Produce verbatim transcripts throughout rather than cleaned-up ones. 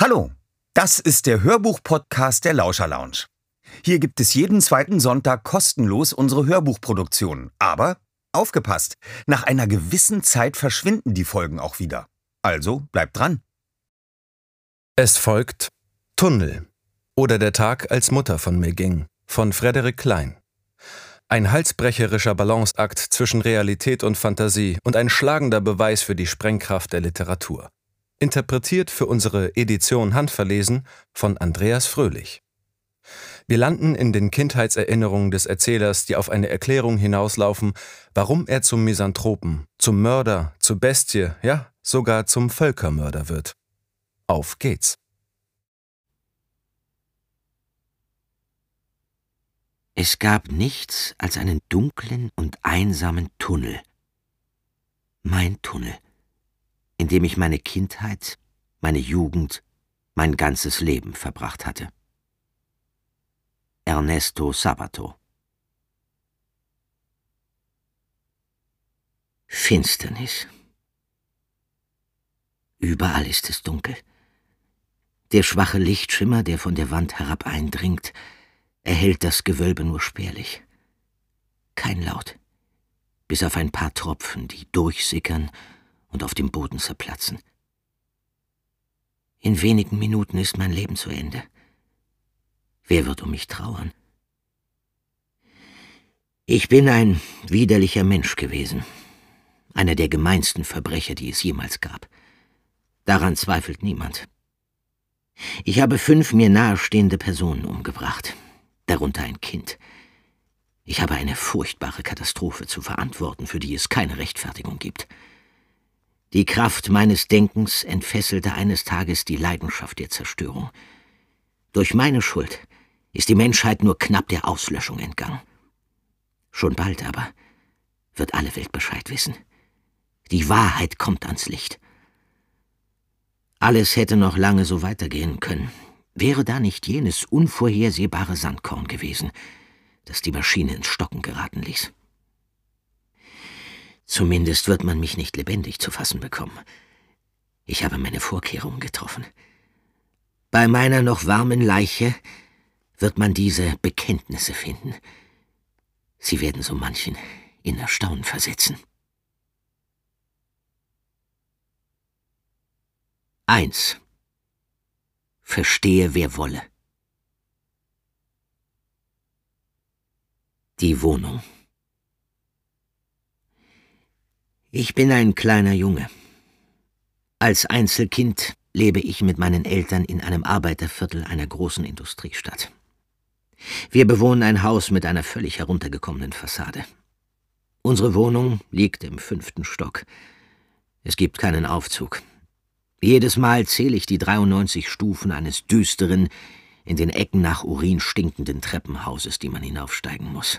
Hallo, das ist der Hörbuch-Podcast der Lauscher Lounge. Hier gibt es jeden zweiten Sonntag kostenlos unsere Hörbuchproduktionen. Aber aufgepasst, nach einer gewissen Zeit verschwinden die Folgen auch wieder. Also bleibt dran. Es folgt Tunnel oder Der Tag als Mutter von mir ging von Frederik Klein. Ein halsbrecherischer Balanceakt zwischen Realität und Fantasie und ein schlagender Beweis für die Sprengkraft der Literatur. Interpretiert für unsere Edition handverlesen von Andreas Fröhlich. Wir landen in den Kindheitserinnerungen des Erzählers, die auf eine Erklärung hinauslaufen, warum er zum Misanthropen, zum Mörder, zur Bestie, ja, sogar zum Völkermörder wird. Auf geht's! Es gab nichts als einen dunklen und einsamen Tunnel. Mein Tunnel, in dem ich meine Kindheit, meine Jugend, mein ganzes Leben verbracht hatte. Ernesto Sabato. Finsternis. Überall ist es dunkel. Der schwache Lichtschimmer, der von der Wand herab eindringt, erhellt das Gewölbe nur spärlich. Kein Laut, bis auf ein paar Tropfen, die durchsickern und auf dem Boden zerplatzen. In wenigen Minuten ist mein Leben zu Ende. Wer wird um mich trauern? Ich bin ein widerlicher Mensch gewesen. Einer der gemeinsten Verbrecher, die es jemals gab. Daran zweifelt niemand. Ich habe fünf mir nahestehende Personen umgebracht, darunter ein Kind. Ich habe eine furchtbare Katastrophe zu verantworten, für die es keine Rechtfertigung gibt. Die Kraft meines Denkens entfesselte eines Tages die Leidenschaft der Zerstörung. Durch meine Schuld ist die Menschheit nur knapp der Auslöschung entgangen. Schon bald aber wird alle Welt Bescheid wissen. Die Wahrheit kommt ans Licht. Alles hätte noch lange so weitergehen können, wäre da nicht jenes unvorhersehbare Sandkorn gewesen, das die Maschine ins Stocken geraten ließ. Zumindest wird man mich nicht lebendig zu fassen bekommen. Ich habe meine Vorkehrungen getroffen. Bei meiner noch warmen Leiche wird man diese Bekenntnisse finden. Sie werden so manchen in Erstaunen versetzen. Eins. Verstehe, wer wolle. Die Wohnung. Ich bin ein kleiner Junge. Als Einzelkind lebe ich mit meinen Eltern in einem Arbeiterviertel einer großen Industriestadt. Wir bewohnen ein Haus mit einer völlig heruntergekommenen Fassade. Unsere Wohnung liegt im fünften Stock. Es gibt keinen Aufzug. Jedes Mal zähle ich die dreiundneunzig Stufen eines düsteren, in den Ecken nach Urin stinkenden Treppenhauses, die man hinaufsteigen muss.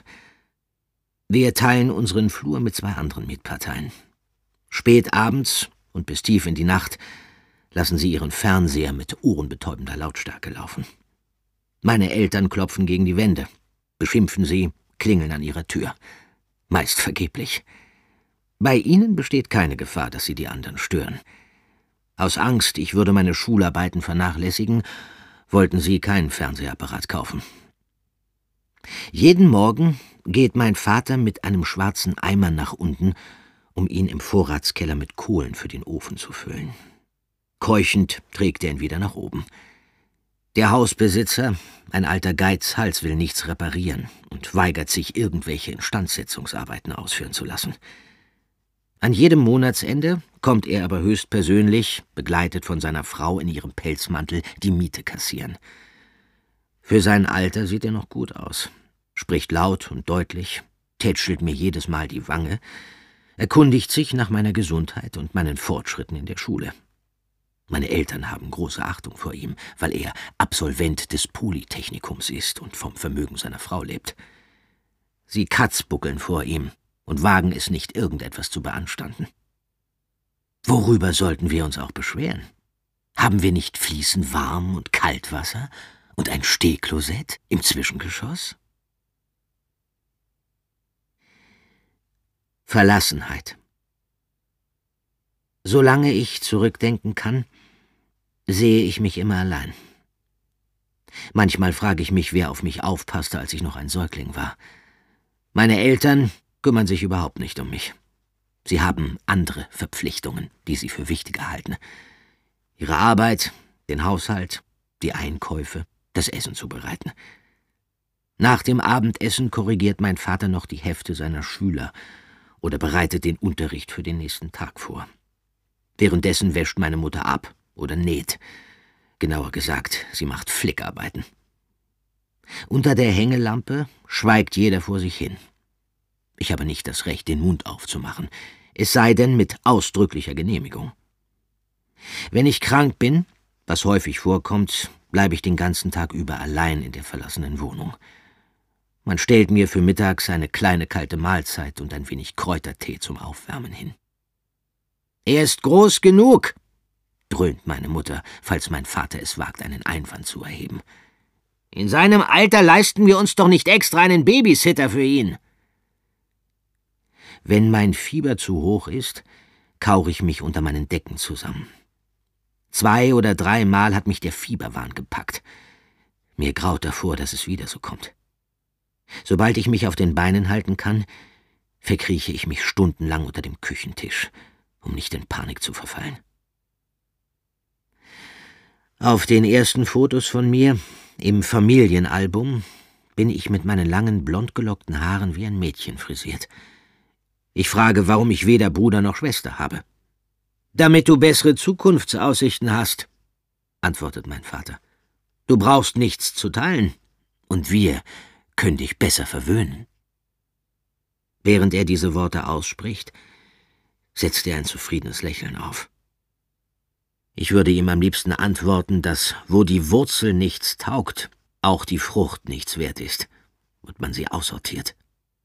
Wir teilen unseren Flur mit zwei anderen Mietparteien. Spät abends und bis tief in die Nacht lassen sie ihren Fernseher mit ohrenbetäubender Lautstärke laufen. Meine Eltern klopfen gegen die Wände, beschimpfen sie, klingeln an ihrer Tür. Meist vergeblich. Bei ihnen besteht keine Gefahr, dass sie die anderen stören. Aus Angst, ich würde meine Schularbeiten vernachlässigen, wollten sie keinen Fernsehapparat kaufen. Jeden Morgen geht mein Vater mit einem schwarzen Eimer nach unten, um ihn im Vorratskeller mit Kohlen für den Ofen zu füllen. Keuchend trägt er ihn wieder nach oben. Der Hausbesitzer, ein alter Geizhals, will nichts reparieren und weigert sich, irgendwelche Instandsetzungsarbeiten ausführen zu lassen. An jedem Monatsende kommt er aber höchstpersönlich, begleitet von seiner Frau in ihrem Pelzmantel, die Miete kassieren. Für sein Alter sieht er noch gut aus, spricht laut und deutlich, tätschelt mir jedes Mal die Wange, erkundigt sich nach meiner Gesundheit und meinen Fortschritten in der Schule. Meine Eltern haben große Achtung vor ihm, weil er Absolvent des Polytechnikums ist und vom Vermögen seiner Frau lebt. Sie katzbuckeln vor ihm und wagen es nicht, irgendetwas zu beanstanden. Worüber sollten wir uns auch beschweren? Haben wir nicht fließend Warm- und Kaltwasser und ein Stehklosett im Zwischengeschoss? Verlassenheit. Solange ich zurückdenken kann, sehe ich mich immer allein. Manchmal frage ich mich, wer auf mich aufpasste, als ich noch ein Säugling war. Meine Eltern kümmern sich überhaupt nicht um mich. Sie haben andere Verpflichtungen, die sie für wichtiger halten. Ihre Arbeit, den Haushalt, die Einkäufe, das Essen zubereiten. Nach dem Abendessen korrigiert mein Vater noch die Hefte seiner Schüler oder bereitet den Unterricht für den nächsten Tag vor. Währenddessen wäscht meine Mutter ab oder näht. Genauer gesagt, sie macht Flickarbeiten. Unter der Hängelampe schweigt jeder vor sich hin. Ich habe nicht das Recht, den Mund aufzumachen, es sei denn mit ausdrücklicher Genehmigung. Wenn ich krank bin, was häufig vorkommt, bleibe ich den ganzen Tag über allein in der verlassenen Wohnung. Man stellt mir für mittags eine kleine kalte Mahlzeit und ein wenig Kräutertee zum Aufwärmen hin. »Er ist groß genug«, dröhnt meine Mutter, falls mein Vater es wagt, einen Einwand zu erheben. »In seinem Alter leisten wir uns doch nicht extra einen Babysitter für ihn.« Wenn mein Fieber zu hoch ist, kauere ich mich unter meinen Decken zusammen. Zwei oder dreimal hat mich der Fieberwahn gepackt. Mir graut davor, dass es wieder so kommt. Sobald ich mich auf den Beinen halten kann, verkrieche ich mich stundenlang unter dem Küchentisch, um nicht in Panik zu verfallen. Auf den ersten Fotos von mir, im Familienalbum, bin ich mit meinen langen, blond gelockten Haaren wie ein Mädchen frisiert. Ich frage, warum ich weder Bruder noch Schwester habe. »Damit du bessere Zukunftsaussichten hast«, antwortet mein Vater. »Du brauchst nichts zu teilen, und wir können dich besser verwöhnen.« Während er diese Worte ausspricht, setzt er ein zufriedenes Lächeln auf. Ich würde ihm am liebsten antworten, dass, wo die Wurzel nichts taugt, auch die Frucht nichts wert ist und man sie aussortiert.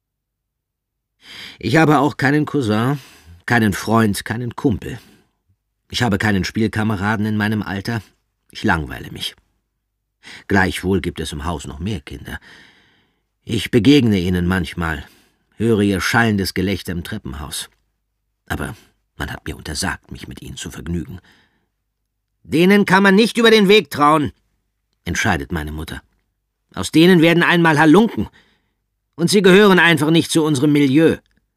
Ich habe auch keinen Cousin, keinen Freund, keinen Kumpel. Ich habe keinen Spielkameraden in meinem Alter. Ich langweile mich. Gleichwohl gibt es im Haus noch mehr Kinder. Ich begegne ihnen manchmal, höre ihr schallendes Gelächter im Treppenhaus. Aber man hat mir untersagt, mich mit ihnen zu vergnügen. »Denen kann man nicht über den Weg trauen«, entscheidet meine Mutter. »Aus denen werden einmal Halunken. Und sie gehören einfach nicht zu unserem Milieu.«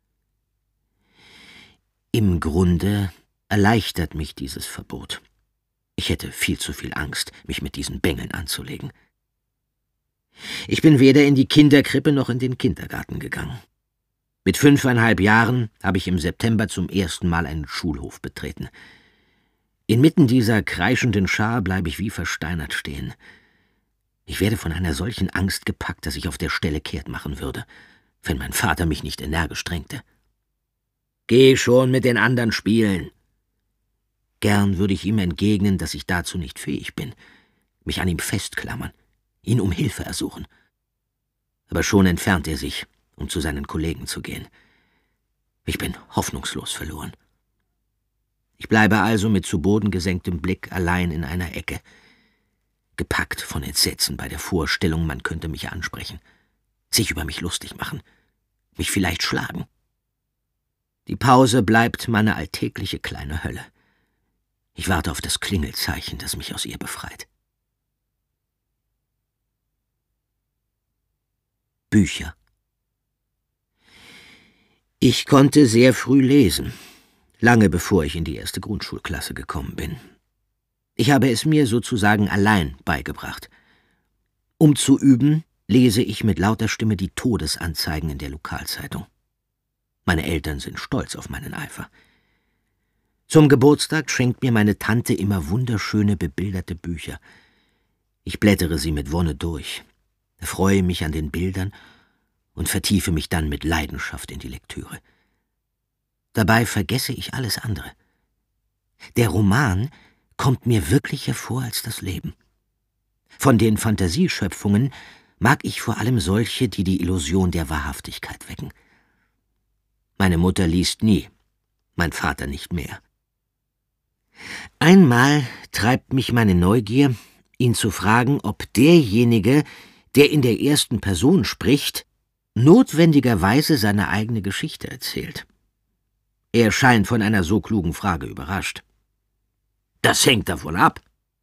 Im Grunde erleichtert mich dieses Verbot. Ich hätte viel zu viel Angst, mich mit diesen Bengeln anzulegen. Ich bin weder in die Kinderkrippe noch in den Kindergarten gegangen. Mit fünfeinhalb Jahren habe ich im September zum ersten Mal einen Schulhof betreten. Inmitten dieser kreischenden Schar bleibe ich wie versteinert stehen. Ich werde von einer solchen Angst gepackt, dass ich auf der Stelle kehrt machen würde, wenn mein Vater mich nicht energisch drängte. »Geh schon mit den anderen spielen.« Gern würde ich ihm entgegnen, dass ich dazu nicht fähig bin, mich an ihm festklammern, ihn um Hilfe ersuchen. Aber schon entfernt er sich, um zu seinen Kollegen zu gehen. Ich bin hoffnungslos verloren. Ich bleibe also mit zu Boden gesenktem Blick allein in einer Ecke, gepackt von Entsetzen bei der Vorstellung, man könnte mich ansprechen, sich über mich lustig machen, mich vielleicht schlagen. Die Pause bleibt meine alltägliche kleine Hölle. Ich warte auf das Klingelzeichen, das mich aus ihr befreit. Bücher. Ich konnte sehr früh lesen, lange bevor ich in die erste Grundschulklasse gekommen bin. Ich habe es mir sozusagen allein beigebracht. Um zu üben, lese ich mit lauter Stimme die Todesanzeigen in der Lokalzeitung. Meine Eltern sind stolz auf meinen Eifer. Zum Geburtstag schenkt mir meine Tante immer wunderschöne, bebilderte Bücher. Ich blättere sie mit Wonne durch, erfreue mich an den Bildern und vertiefe mich dann mit Leidenschaft in die Lektüre. Dabei vergesse ich alles andere. Der Roman kommt mir wirklicher vor als das Leben. Von den Fantasieschöpfungen mag ich vor allem solche, die die Illusion der Wahrhaftigkeit wecken. Meine Mutter liest nie, mein Vater nicht mehr. Einmal treibt mich meine Neugier, ihn zu fragen, ob derjenige, der in der ersten Person spricht, notwendigerweise seine eigene Geschichte erzählt. Er scheint von einer so klugen Frage überrascht. »Das hängt davon ab«,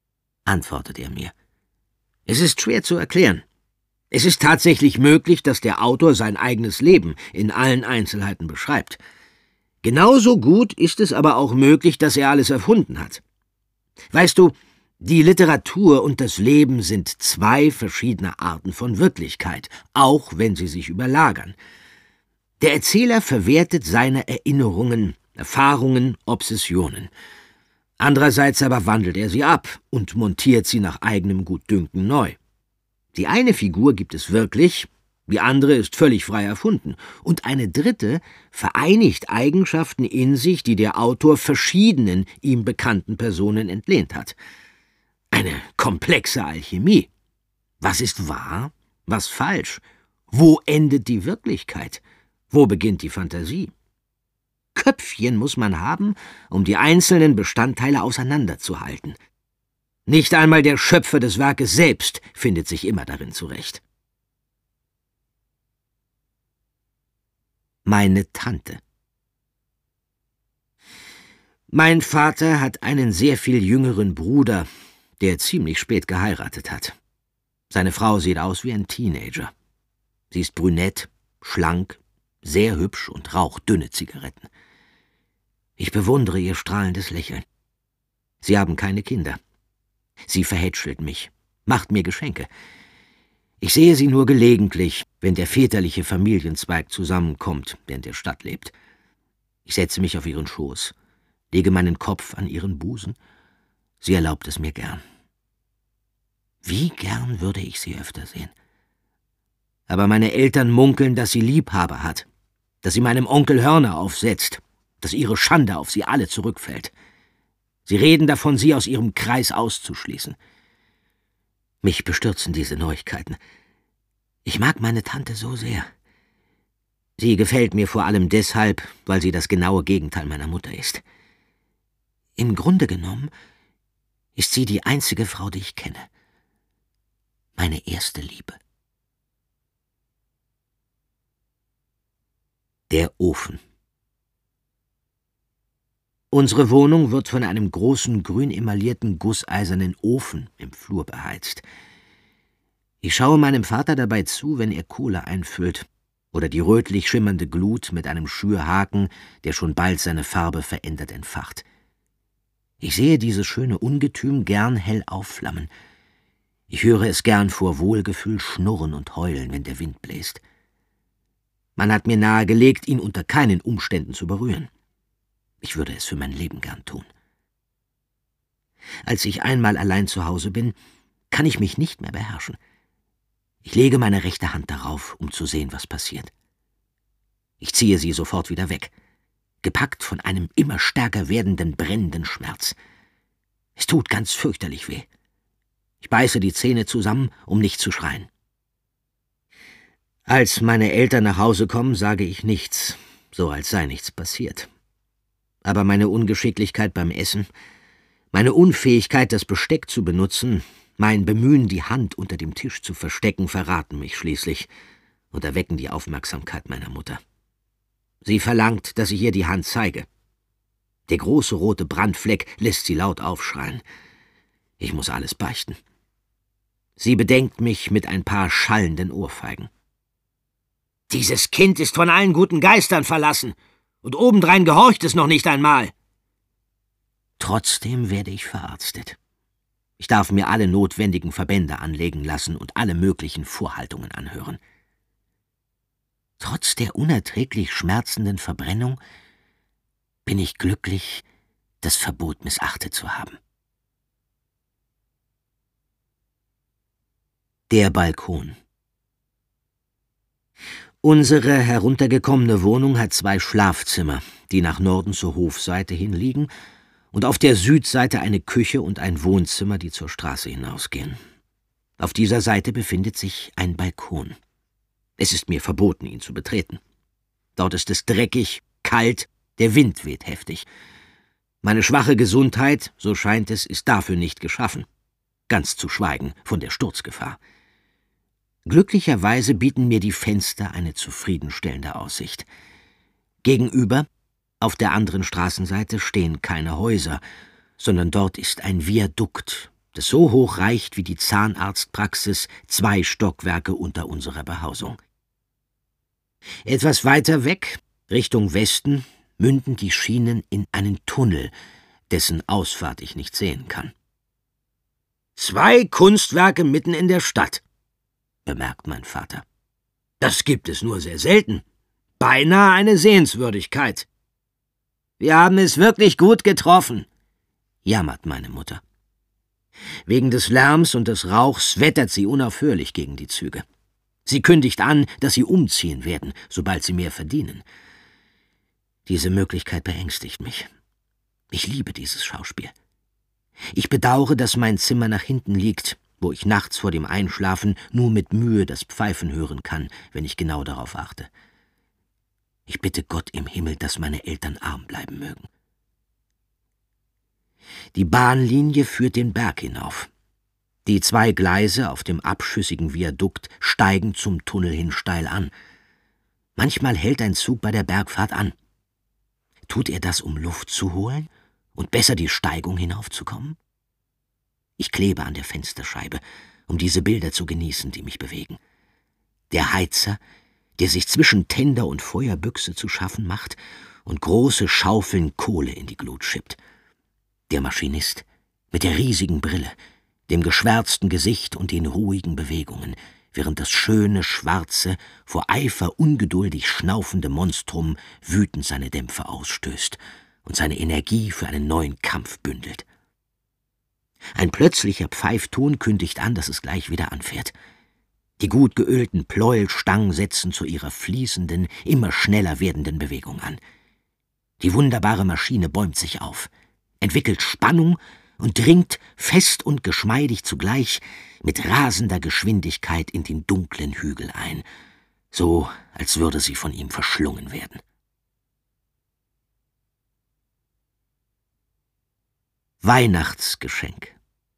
antwortet er mir. Es ist schwer zu erklären. Es ist tatsächlich möglich, dass der Autor sein eigenes Leben in allen Einzelheiten beschreibt. Genauso gut ist es aber auch möglich, dass er alles erfunden hat. Weißt du, die Literatur und das Leben sind zwei verschiedene Arten von Wirklichkeit, auch wenn sie sich überlagern. Der Erzähler verwertet seine Erinnerungen, Erfahrungen, Obsessionen. Andererseits aber wandelt er sie ab und montiert sie nach eigenem Gutdünken neu. Die eine Figur gibt es wirklich, die andere ist völlig frei erfunden, und eine dritte vereinigt Eigenschaften in sich, die der Autor verschiedenen ihm bekannten Personen entlehnt hat. Eine komplexe Alchemie. Was ist wahr? Was falsch? Wo endet die Wirklichkeit? Wo beginnt die Fantasie? Köpfchen muss man haben, um die einzelnen Bestandteile auseinanderzuhalten. Nicht einmal der Schöpfer des Werkes selbst findet sich immer darin zurecht. Meine Tante. Mein Vater hat einen sehr viel jüngeren Bruder, der ziemlich spät geheiratet hat. Seine Frau sieht aus wie ein Teenager. Sie ist brünett, schlank, sehr hübsch und raucht dünne Zigaretten. Ich bewundere ihr strahlendes Lächeln. Sie haben keine Kinder. Sie verhätschelt mich, macht mir Geschenke. Ich sehe sie nur gelegentlich, wenn der väterliche Familienzweig zusammenkommt, der in der Stadt lebt. Ich setze mich auf ihren Schoß, lege meinen Kopf an ihren Busen. Sie erlaubt es mir gern. Wie gern würde ich sie öfter sehen. Aber meine Eltern munkeln, dass sie Liebhaber hat, dass sie meinem Onkel Hörner aufsetzt, dass ihre Schande auf sie alle zurückfällt. Sie reden davon, sie aus ihrem Kreis auszuschließen. Mich bestürzen diese Neuigkeiten. Ich mag meine Tante so sehr. Sie gefällt mir vor allem deshalb, weil sie das genaue Gegenteil meiner Mutter ist. Im Grunde genommen ist sie die einzige Frau, die ich kenne. Meine erste Liebe. Der Ofen. Unsere Wohnung wird von einem großen, grün emaillierten, gusseisernen Ofen im Flur beheizt. Ich schaue meinem Vater dabei zu, wenn er Kohle einfüllt oder die rötlich schimmernde Glut mit einem Schürhaken, der schon bald seine Farbe verändert, entfacht. Ich sehe dieses schöne Ungetüm gern hell aufflammen. Ich höre es gern vor Wohlgefühl schnurren und heulen, wenn der Wind bläst. Man hat mir nahegelegt, ihn unter keinen Umständen zu berühren. Ich würde es für mein Leben gern tun. Als ich einmal allein zu Hause bin, kann ich mich nicht mehr beherrschen. Ich lege meine rechte Hand darauf, um zu sehen, was passiert. Ich ziehe sie sofort wieder weg, gepackt von einem immer stärker werdenden, brennenden Schmerz. Es tut ganz fürchterlich weh. Ich beiße die Zähne zusammen, um nicht zu schreien. Als meine Eltern nach Hause kommen, sage ich nichts, so als sei nichts passiert. Aber meine Ungeschicklichkeit beim Essen, meine Unfähigkeit, das Besteck zu benutzen, mein Bemühen, die Hand unter dem Tisch zu verstecken, verraten mich schließlich und erwecken die Aufmerksamkeit meiner Mutter. Sie verlangt, dass ich ihr die Hand zeige. Der große rote Brandfleck lässt sie laut aufschreien. Ich muss alles beichten. Sie bedenkt mich mit ein paar schallenden Ohrfeigen. »Dieses Kind ist von allen guten Geistern verlassen, und obendrein gehorcht es noch nicht einmal.« Trotzdem werde ich verarztet. Ich darf mir alle notwendigen Verbände anlegen lassen und alle möglichen Vorhaltungen anhören. Trotz der unerträglich schmerzenden Verbrennung bin ich glücklich, das Verbot missachtet zu haben. Der Balkon. Unsere heruntergekommene Wohnung hat zwei Schlafzimmer, die nach Norden zur Hofseite hin liegen, und auf der Südseite eine Küche und ein Wohnzimmer, die zur Straße hinausgehen. Auf dieser Seite befindet sich ein Balkon. Es ist mir verboten, ihn zu betreten. Dort ist es dreckig, kalt, der Wind weht heftig. Meine schwache Gesundheit, so scheint es, ist dafür nicht geschaffen, ganz zu schweigen von der Sturzgefahr. Glücklicherweise bieten mir die Fenster eine zufriedenstellende Aussicht. Gegenüber, auf der anderen Straßenseite, stehen keine Häuser, sondern dort ist ein Viadukt, das so hoch reicht wie die Zahnarztpraxis zwei Stockwerke unter unserer Behausung. Etwas weiter weg, Richtung Westen, münden die Schienen in einen Tunnel, dessen Ausfahrt ich nicht sehen kann. »Zwei Kunstwerke mitten in der Stadt«, bemerkt mein Vater. »Das gibt es nur sehr selten. Beinahe eine Sehenswürdigkeit.« »Wir haben es wirklich gut getroffen«, jammert meine Mutter. Wegen des Lärms und des Rauchs wettert sie unaufhörlich gegen die Züge. Sie kündigt an, dass sie umziehen werden, sobald sie mehr verdienen. Diese Möglichkeit beängstigt mich. Ich liebe dieses Schauspiel. Ich bedauere, dass mein Zimmer nach hinten liegt, wo ich nachts vor dem Einschlafen nur mit Mühe das Pfeifen hören kann, wenn ich genau darauf achte. Ich bitte Gott im Himmel, dass meine Eltern arm bleiben mögen. Die Bahnlinie führt den Berg hinauf. Die zwei Gleise auf dem abschüssigen Viadukt steigen zum Tunnel hin steil an. Manchmal hält ein Zug bei der Bergfahrt an. Tut er das, um Luft zu holen und besser die Steigung hinaufzukommen? Ich klebe an der Fensterscheibe, um diese Bilder zu genießen, die mich bewegen. Der Heizer, der sich zwischen Tender und Feuerbüchse zu schaffen macht und große Schaufeln Kohle in die Glut schippt. Der Maschinist mit der riesigen Brille, dem geschwärzten Gesicht und den ruhigen Bewegungen, während das schöne, schwarze, vor Eifer ungeduldig schnaufende Monstrum wütend seine Dämpfe ausstößt und seine Energie für einen neuen Kampf bündelt. Ein plötzlicher Pfeifton kündigt an, dass es gleich wieder anfährt. Die gut geölten Pleuelstangen setzen zu ihrer fließenden, immer schneller werdenden Bewegung an. Die wunderbare Maschine bäumt sich auf, entwickelt Spannung und dringt, fest und geschmeidig zugleich, mit rasender Geschwindigkeit in den dunklen Hügel ein, so als würde sie von ihm verschlungen werden. Weihnachtsgeschenk.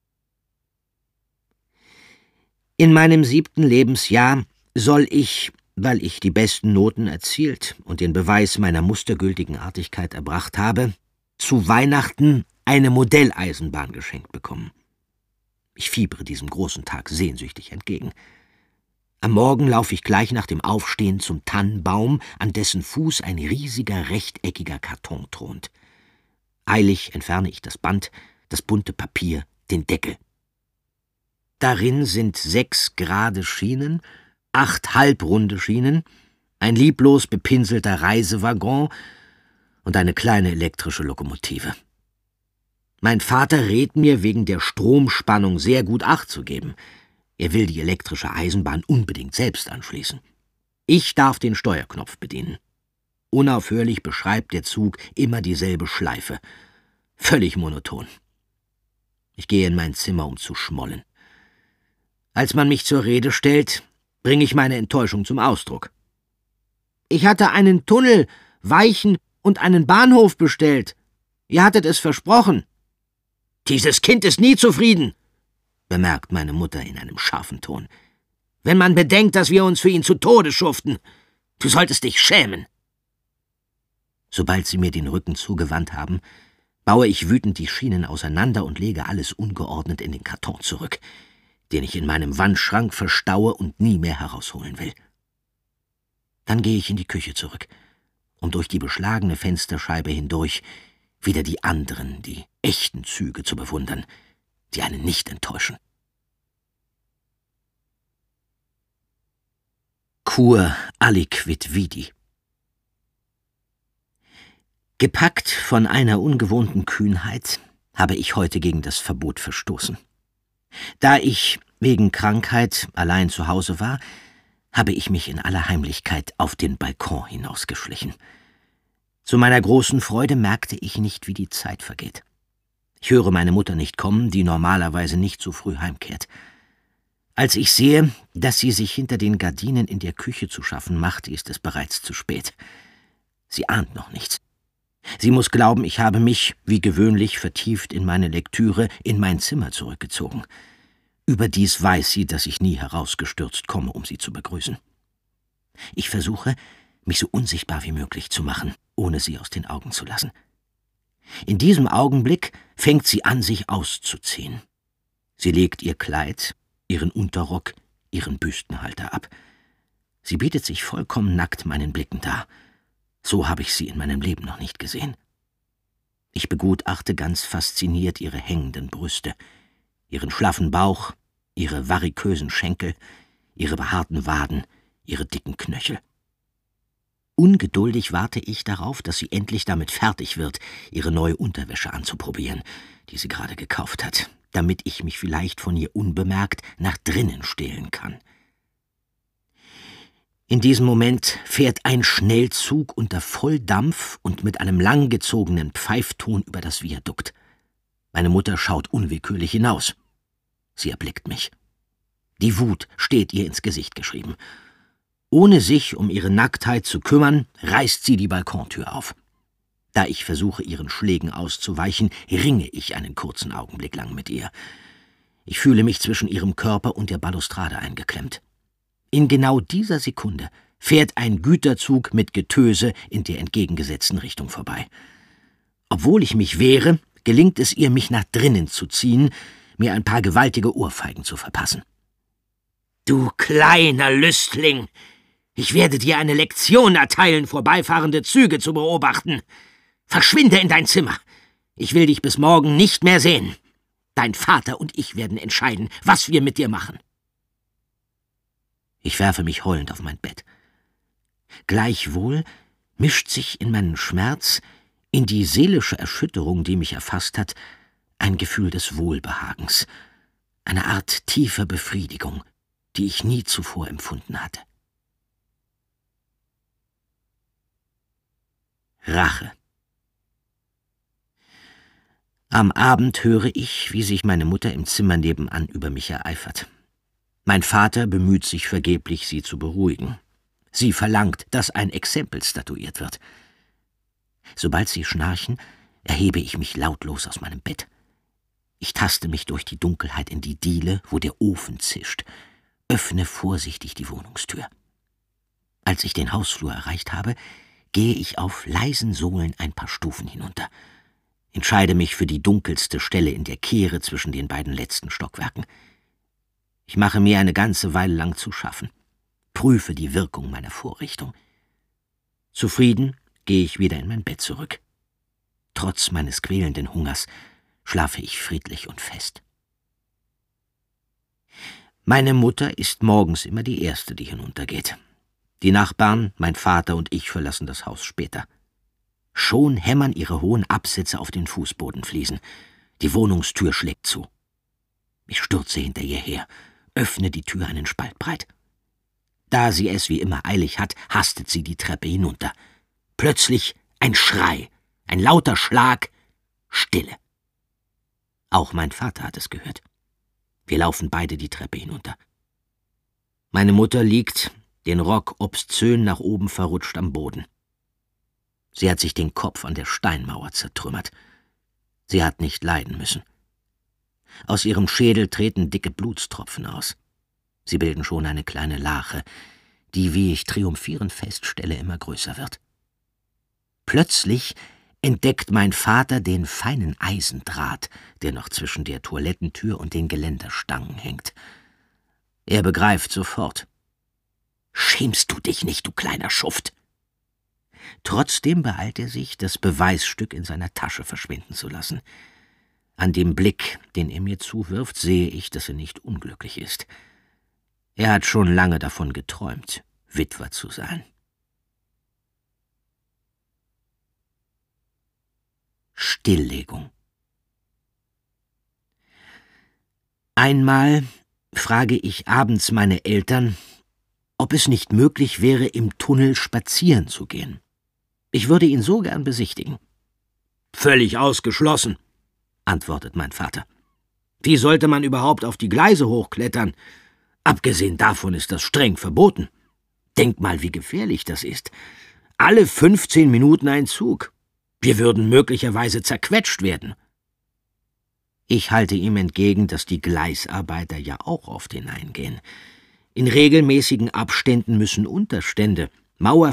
In meinem siebten Lebensjahr soll ich, weil ich die besten Noten erzielt und den Beweis meiner mustergültigen Artigkeit erbracht habe, zu Weihnachten eine Modelleisenbahn geschenkt bekommen. Ich fiebere diesem großen Tag sehnsüchtig entgegen. Am Morgen laufe ich gleich nach dem Aufstehen zum Tannenbaum, an dessen Fuß ein riesiger, rechteckiger Karton thront. Eilig entferne ich das Band, das bunte Papier, den Deckel. Darin sind sechs gerade Schienen, acht halbrunde Schienen, ein lieblos bepinselter Reisewaggon und eine kleine elektrische Lokomotive. Mein Vater rät mir, wegen der Stromspannung sehr gut Acht zu geben. Er will die elektrische Eisenbahn unbedingt selbst anschließen. Ich darf den Steuerknopf bedienen. Unaufhörlich beschreibt der Zug immer dieselbe Schleife. Völlig monoton. Ich gehe in mein Zimmer, um zu schmollen. Als man mich zur Rede stellt, bringe ich meine Enttäuschung zum Ausdruck. Ich hatte einen Tunnel, Weichen und einen Bahnhof bestellt. Ihr hattet es versprochen. Dieses Kind ist nie zufrieden, bemerkt meine Mutter in einem scharfen Ton. Wenn man bedenkt, dass wir uns für ihn zu Tode schuften. Du solltest dich schämen. Sobald sie mir den Rücken zugewandt haben, baue ich wütend die Schienen auseinander und lege alles ungeordnet in den Karton zurück, den ich in meinem Wandschrank verstaue und nie mehr herausholen will. Dann gehe ich in die Küche zurück, um durch die beschlagene Fensterscheibe hindurch wieder die anderen, die echten Züge zu bewundern, die einen nicht enttäuschen. Cur aliquid vidi. Gepackt von einer ungewohnten Kühnheit habe ich heute gegen das Verbot verstoßen. Da ich wegen Krankheit allein zu Hause war, habe ich mich in aller Heimlichkeit auf den Balkon hinausgeschlichen. Zu meiner großen Freude merkte ich nicht, wie die Zeit vergeht. Ich höre meine Mutter nicht kommen, die normalerweise nicht so früh heimkehrt. Als ich sehe, dass sie sich hinter den Gardinen in der Küche zu schaffen macht, ist es bereits zu spät. Sie ahnt noch nichts. Sie muss glauben, ich habe mich, wie gewöhnlich vertieft in meine Lektüre, in mein Zimmer zurückgezogen. Überdies weiß sie, dass ich nie herausgestürzt komme, um sie zu begrüßen. Ich versuche, mich so unsichtbar wie möglich zu machen, ohne sie aus den Augen zu lassen. In diesem Augenblick fängt sie an, sich auszuziehen. Sie legt ihr Kleid, ihren Unterrock, ihren Büstenhalter ab. Sie bietet sich vollkommen nackt meinen Blicken dar. So habe ich sie in meinem Leben noch nicht gesehen. Ich begutachte ganz fasziniert ihre hängenden Brüste, ihren schlaffen Bauch, ihre varikösen Schenkel, ihre behaarten Waden, ihre dicken Knöchel. Ungeduldig warte ich darauf, dass sie endlich damit fertig wird, ihre neue Unterwäsche anzuprobieren, die sie gerade gekauft hat, damit ich mich vielleicht von ihr unbemerkt nach drinnen stehlen kann. In diesem Moment fährt ein Schnellzug unter Volldampf und mit einem langgezogenen Pfeifton über das Viadukt. Meine Mutter schaut unwillkürlich hinaus. Sie erblickt mich. Die Wut steht ihr ins Gesicht geschrieben. Ohne sich um ihre Nacktheit zu kümmern, reißt sie die Balkontür auf. Da ich versuche, ihren Schlägen auszuweichen, ringe ich einen kurzen Augenblick lang mit ihr. Ich fühle mich zwischen ihrem Körper und der Balustrade eingeklemmt. In genau dieser Sekunde fährt ein Güterzug mit Getöse in der entgegengesetzten Richtung vorbei. Obwohl ich mich wehre, gelingt es ihr, mich nach drinnen zu ziehen, mir ein paar gewaltige Ohrfeigen zu verpassen. »Du kleiner Lüstling! Ich werde dir eine Lektion erteilen, vorbeifahrende Züge zu beobachten. Verschwinde in dein Zimmer. Ich will dich bis morgen nicht mehr sehen. Dein Vater und ich werden entscheiden, was wir mit dir machen.« Ich werfe mich heulend auf mein Bett. Gleichwohl mischt sich in meinen Schmerz, in die seelische Erschütterung, die mich erfasst hat, ein Gefühl des Wohlbehagens, eine Art tiefer Befriedigung, die ich nie zuvor empfunden hatte. Rache. Am Abend höre ich, wie sich meine Mutter im Zimmer nebenan über mich ereifert. Mein Vater bemüht sich vergeblich, sie zu beruhigen. Sie verlangt, dass ein Exempel statuiert wird. Sobald sie schnarchen, erhebe ich mich lautlos aus meinem Bett. Ich taste mich durch die Dunkelheit in die Diele, wo der Ofen zischt, öffne vorsichtig die Wohnungstür. Als ich den Hausflur erreicht habe, gehe ich auf leisen Sohlen ein paar Stufen hinunter, entscheide mich für die dunkelste Stelle in der Kehre zwischen den beiden letzten Stockwerken. Ich mache mir eine ganze Weile lang zu schaffen, prüfe die Wirkung meiner Vorrichtung. Zufrieden gehe ich wieder in mein Bett zurück. Trotz meines quälenden Hungers schlafe ich friedlich und fest. Meine Mutter ist morgens immer die Erste, die hinuntergeht. Die Nachbarn, mein Vater und ich verlassen das Haus später. Schon hämmern ihre hohen Absätze auf den Fußbodenfliesen. Die Wohnungstür schlägt zu. Ich stürze hinter ihr her, öffne die Tür einen Spalt breit. Da sie es wie immer eilig hat, hastet sie die Treppe hinunter. Plötzlich ein Schrei, ein lauter Schlag, Stille. Auch mein Vater hat es gehört. Wir laufen beide die Treppe hinunter. Meine Mutter liegt, den Rock obszön nach oben verrutscht, am Boden. Sie hat sich den Kopf an der Steinmauer zertrümmert. Sie hat nicht leiden müssen. Aus ihrem Schädel treten dicke Blutstropfen aus. Sie bilden schon eine kleine Lache, die, wie ich triumphierend feststelle, immer größer wird. Plötzlich entdeckt mein Vater den feinen Eisendraht, der noch zwischen der Toilettentür und den Geländerstangen hängt. Er begreift sofort: »Schämst du dich nicht, du kleiner Schuft?« Trotzdem beeilt er sich, das Beweisstück in seiner Tasche verschwinden zu lassen. An dem Blick, den er mir zuwirft, sehe ich, dass er nicht unglücklich ist. Er hat schon lange davon geträumt, Witwer zu sein. Stilllegung. Einmal frage ich abends meine Eltern, ob es nicht möglich wäre, im Tunnel spazieren zu gehen. Ich würde ihn so gern besichtigen. »Völlig ausgeschlossen«, antwortet mein Vater. »Wie sollte man überhaupt auf die Gleise hochklettern? Abgesehen davon ist das streng verboten. Denk mal, wie gefährlich das ist. Alle fünfzehn Minuten ein Zug. Wir würden möglicherweise zerquetscht werden.« Ich halte ihm entgegen, dass die Gleisarbeiter ja auch oft hineingehen. In regelmäßigen Abständen müssen Unterstände,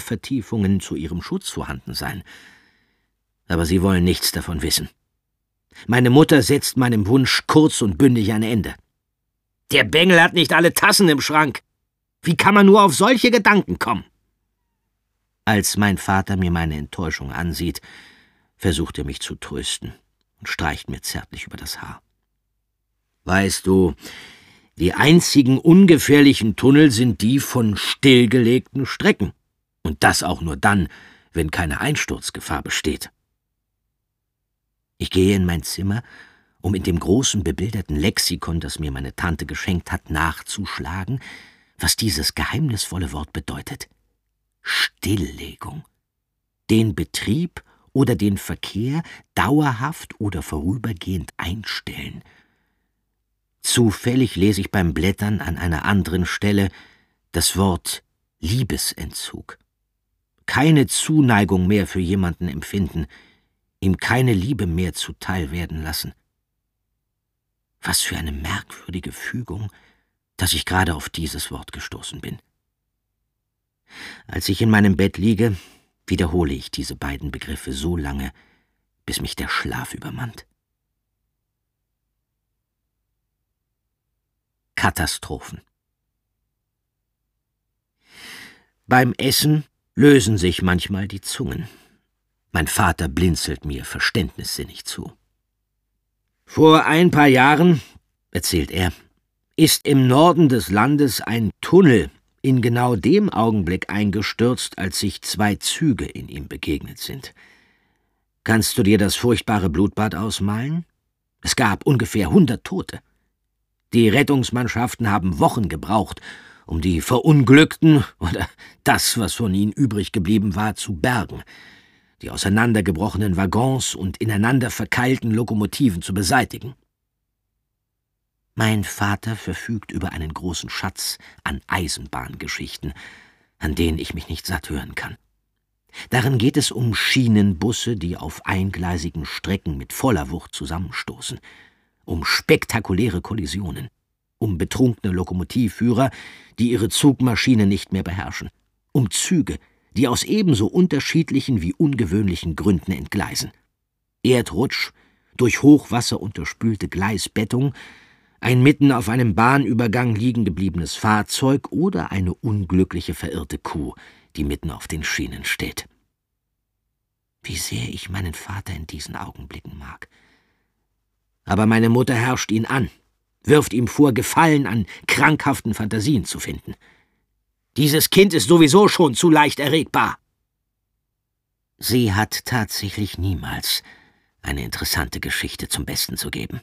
Mauervertiefungen zu ihrem Schutz vorhanden sein. Aber sie wollen nichts davon wissen. Meine Mutter setzt meinem Wunsch kurz und bündig ein Ende. Der Bengel hat nicht alle Tassen im Schrank. Wie kann man nur auf solche Gedanken kommen? Als mein Vater mir meine Enttäuschung ansieht, versucht er mich zu trösten und streicht mir zärtlich über das Haar. Weißt du, die einzigen ungefährlichen Tunnel sind die von stillgelegten Strecken. Und das auch nur dann, wenn keine Einsturzgefahr besteht. Ich gehe in mein Zimmer, um in dem großen bebilderten Lexikon, das mir meine Tante geschenkt hat, nachzuschlagen, was dieses geheimnisvolle Wort bedeutet. Stilllegung. Den Betrieb oder den Verkehr dauerhaft oder vorübergehend einstellen. Zufällig lese ich beim Blättern an einer anderen Stelle das Wort Liebesentzug. Keine Zuneigung mehr für jemanden empfinden, ihm keine Liebe mehr zuteil werden lassen. Was für eine merkwürdige Fügung, dass ich gerade auf dieses Wort gestoßen bin. Als ich in meinem Bett liege, wiederhole ich diese beiden Begriffe so lange, bis mich der Schlaf übermannt. Katastrophen. Beim Essen lösen sich manchmal die Zungen. Mein Vater blinzelt mir verständnissinnig zu. Vor ein paar Jahren, erzählt er, ist im Norden des Landes ein Tunnel in genau dem Augenblick eingestürzt, als sich zwei Züge in ihm begegnet sind. Kannst du dir das furchtbare Blutbad ausmalen? Es gab ungefähr hundert Tote. Die Rettungsmannschaften haben Wochen gebraucht, um die Verunglückten oder das, was von ihnen übrig geblieben war, zu bergen, die auseinandergebrochenen Waggons und ineinander verkeilten Lokomotiven zu beseitigen. Mein Vater verfügt über einen großen Schatz an Eisenbahngeschichten, an denen ich mich nicht satt hören kann. Darin geht es um Schienenbusse, die auf eingleisigen Strecken mit voller Wucht zusammenstoßen, um spektakuläre Kollisionen, um betrunkene Lokomotivführer, die ihre Zugmaschine nicht mehr beherrschen, um Züge, die aus ebenso unterschiedlichen wie ungewöhnlichen Gründen entgleisen. Erdrutsch, durch Hochwasser unterspülte Gleisbettung, ein mitten auf einem Bahnübergang liegen gebliebenes Fahrzeug oder eine unglückliche verirrte Kuh, die mitten auf den Schienen steht. Wie sehr ich meinen Vater in diesen Augenblicken mag. Aber meine Mutter herrscht ihn an, wirft ihm vor, Gefallen an krankhaften Fantasien zu finden. Dieses Kind ist sowieso schon zu leicht erregbar. Sie hat tatsächlich niemals eine interessante Geschichte zum Besten zu geben.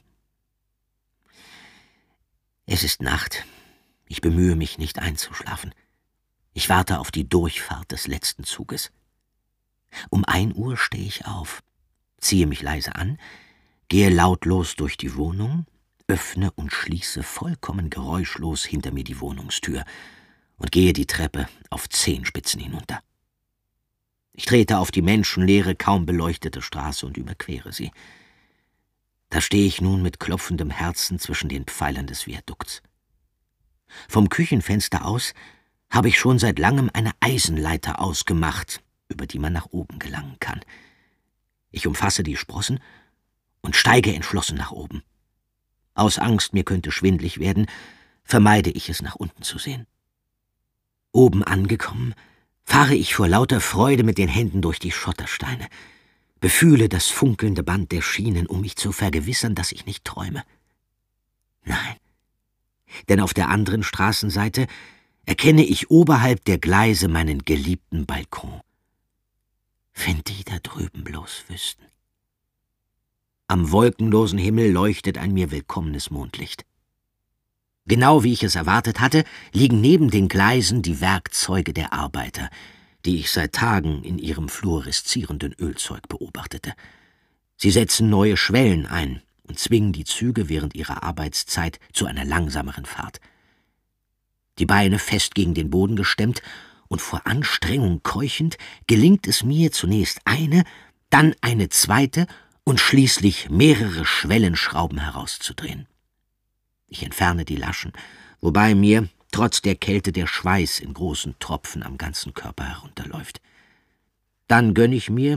Es ist Nacht. Ich bemühe mich, nicht einzuschlafen. Ich warte auf die Durchfahrt des letzten Zuges. Um ein Uhr stehe ich auf, ziehe mich leise an, gehe lautlos durch die Wohnung, öffne und schließe vollkommen geräuschlos hinter mir die Wohnungstür und gehe die Treppe auf Zehenspitzen hinunter. Ich trete auf die menschenleere, kaum beleuchtete Straße und überquere sie. Da stehe ich nun mit klopfendem Herzen zwischen den Pfeilern des Viadukts. Vom Küchenfenster aus habe ich schon seit langem eine Eisenleiter ausgemacht, über die man nach oben gelangen kann. Ich umfasse die Sprossen und steige entschlossen nach oben. Aus Angst, mir könnte schwindlig werden, vermeide ich es, nach unten zu sehen. Oben angekommen, fahre ich vor lauter Freude mit den Händen durch die Schottersteine, befühle das funkelnde Band der Schienen, um mich zu vergewissern, dass ich nicht träume. Nein, denn auf der anderen Straßenseite erkenne ich oberhalb der Gleise meinen geliebten Balkon. Wenn die da drüben bloß wüssten. Am wolkenlosen Himmel leuchtet ein mir willkommenes Mondlicht. Genau wie ich es erwartet hatte, liegen neben den Gleisen die Werkzeuge der Arbeiter, die ich seit Tagen in ihrem fluoreszierenden Ölzeug beobachtete. Sie setzen neue Schwellen ein und zwingen die Züge während ihrer Arbeitszeit zu einer langsameren Fahrt. Die Beine fest gegen den Boden gestemmt und vor Anstrengung keuchend, gelingt es mir zunächst eine, dann eine zweite und schließlich mehrere Schwellenschrauben herauszudrehen. Ich entferne die Laschen, wobei mir trotz der Kälte der Schweiß in großen Tropfen am ganzen Körper herunterläuft. Dann gönne ich mir,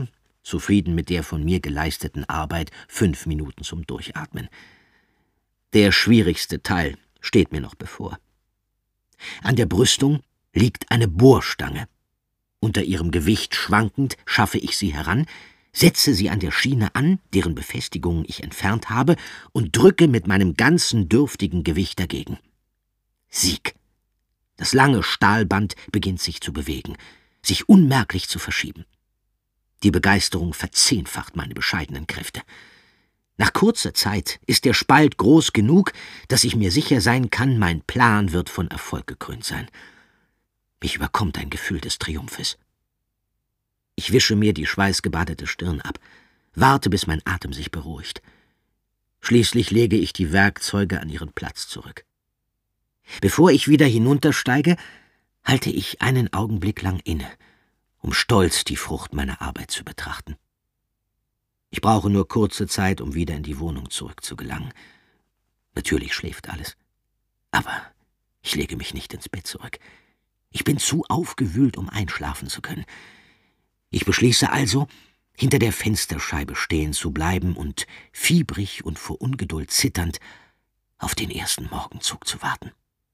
zufrieden mit der von mir geleisteten Arbeit, fünf Minuten zum Durchatmen. Der schwierigste Teil steht mir noch bevor. An der Brüstung liegt eine Bohrstange. Unter ihrem Gewicht schwankend schaffe ich sie heran, setze sie an der Schiene an, deren Befestigungen ich entfernt habe, und drücke mit meinem ganzen dürftigen Gewicht dagegen. Sieg! Das lange Stahlband beginnt sich zu bewegen, sich unmerklich zu verschieben. Die Begeisterung verzehnfacht meine bescheidenen Kräfte. Nach kurzer Zeit ist der Spalt groß genug, dass ich mir sicher sein kann, mein Plan wird von Erfolg gekrönt sein. Mich überkommt ein Gefühl des Triumphes. Ich wische mir die schweißgebadete Stirn ab, warte, bis mein Atem sich beruhigt. Schließlich lege ich die Werkzeuge an ihren Platz zurück. Bevor ich wieder hinuntersteige, halte ich einen Augenblick lang inne, um stolz die Frucht meiner Arbeit zu betrachten. Ich brauche nur kurze Zeit, um wieder in die Wohnung zurückzugelangen. Natürlich schläft alles. Aber ich lege mich nicht ins Bett zurück. Ich bin zu aufgewühlt, um einschlafen zu können. Ich beschließe also, hinter der Fensterscheibe stehen zu bleiben und fiebrig und vor Ungeduld zitternd auf den ersten Morgenzug zu warten.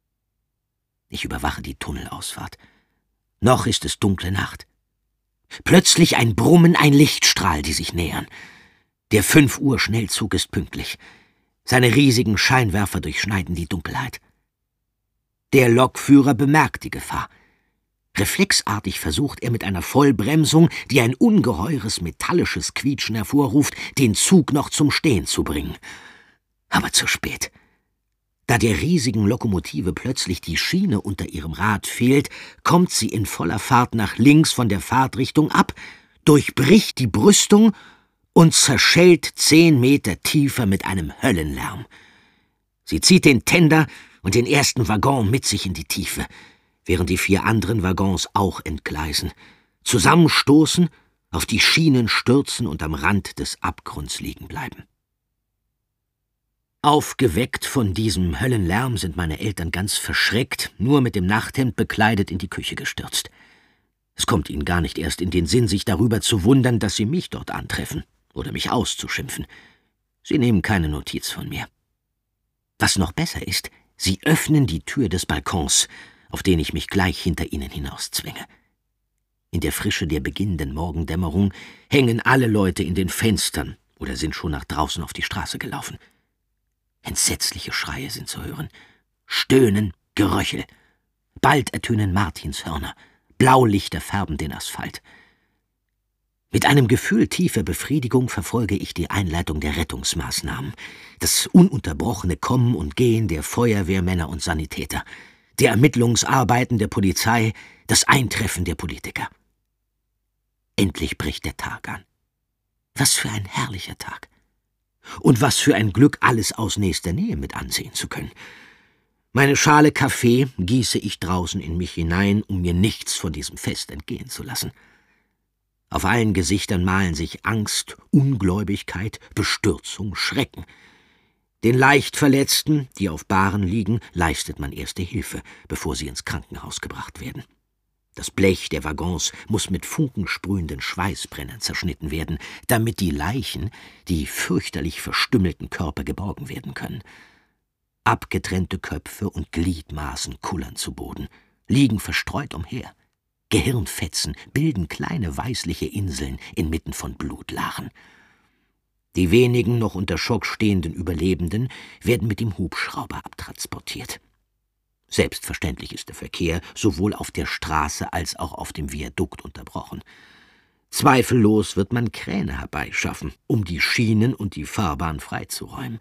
Ich überwache die Tunnelausfahrt. Noch ist es dunkle Nacht. Plötzlich ein Brummen, ein Lichtstrahl, die sich nähern. Der fünf Uhr Schnellzug ist pünktlich. Seine riesigen Scheinwerfer durchschneiden die Dunkelheit. Der Lokführer bemerkt die Gefahr. Reflexartig versucht er mit einer Vollbremsung, die ein ungeheures metallisches Quietschen hervorruft, den Zug noch zum Stehen zu bringen. Aber zu spät. Da der riesigen Lokomotive plötzlich die Schiene unter ihrem Rad fehlt, kommt sie in voller Fahrt nach links von der Fahrtrichtung ab, durchbricht die Brüstung und zerschellt zehn Meter tiefer mit einem Höllenlärm. Sie zieht den Tender und den ersten Waggon mit sich in die Tiefe, während die vier anderen Waggons auch entgleisen, zusammenstoßen, auf die Schienen stürzen und am Rand des Abgrunds liegen bleiben. Aufgeweckt von diesem Höllenlärm sind meine Eltern ganz verschreckt, nur mit dem Nachthemd bekleidet in die Küche gestürzt. Es kommt ihnen gar nicht erst in den Sinn, sich darüber zu wundern, dass sie mich dort antreffen oder mich auszuschimpfen. Sie nehmen keine Notiz von mir. Was noch besser ist, sie öffnen die Tür des Balkons, auf den ich mich gleich hinter ihnen hinauszwänge. In der Frische der beginnenden Morgendämmerung hängen alle Leute in den Fenstern oder sind schon nach draußen auf die Straße gelaufen. Entsetzliche Schreie sind zu hören. Stöhnen, Geröchel. Bald ertönen Martinshörner. Blaulichter färben den Asphalt. Mit einem Gefühl tiefer Befriedigung verfolge ich die Einleitung der Rettungsmaßnahmen, das ununterbrochene Kommen und Gehen der Feuerwehrmänner und Sanitäter, der Ermittlungsarbeiten der Polizei, das Eintreffen der Politiker. Endlich bricht der Tag an. Was für ein herrlicher Tag. Und was für ein Glück, alles aus nächster Nähe mit ansehen zu können. Meine Schale Kaffee gieße ich draußen in mich hinein, um mir nichts von diesem Fest entgehen zu lassen. Auf allen Gesichtern malen sich Angst, Ungläubigkeit, Bestürzung, Schrecken. Den Leichtverletzten, die auf Bahren liegen, leistet man erste Hilfe, bevor sie ins Krankenhaus gebracht werden. Das Blech der Waggons muss mit funkensprühenden Schweißbrennern zerschnitten werden, damit die Leichen, die fürchterlich verstümmelten Körper geborgen werden können. Abgetrennte Köpfe und Gliedmaßen kullern zu Boden, liegen verstreut umher. Gehirnfetzen bilden kleine weißliche Inseln inmitten von Blutlachen. Die wenigen noch unter Schock stehenden Überlebenden werden mit dem Hubschrauber abtransportiert. Selbstverständlich ist der Verkehr sowohl auf der Straße als auch auf dem Viadukt unterbrochen. Zweifellos wird man Kräne herbeischaffen, um die Schienen und die Fahrbahn freizuräumen.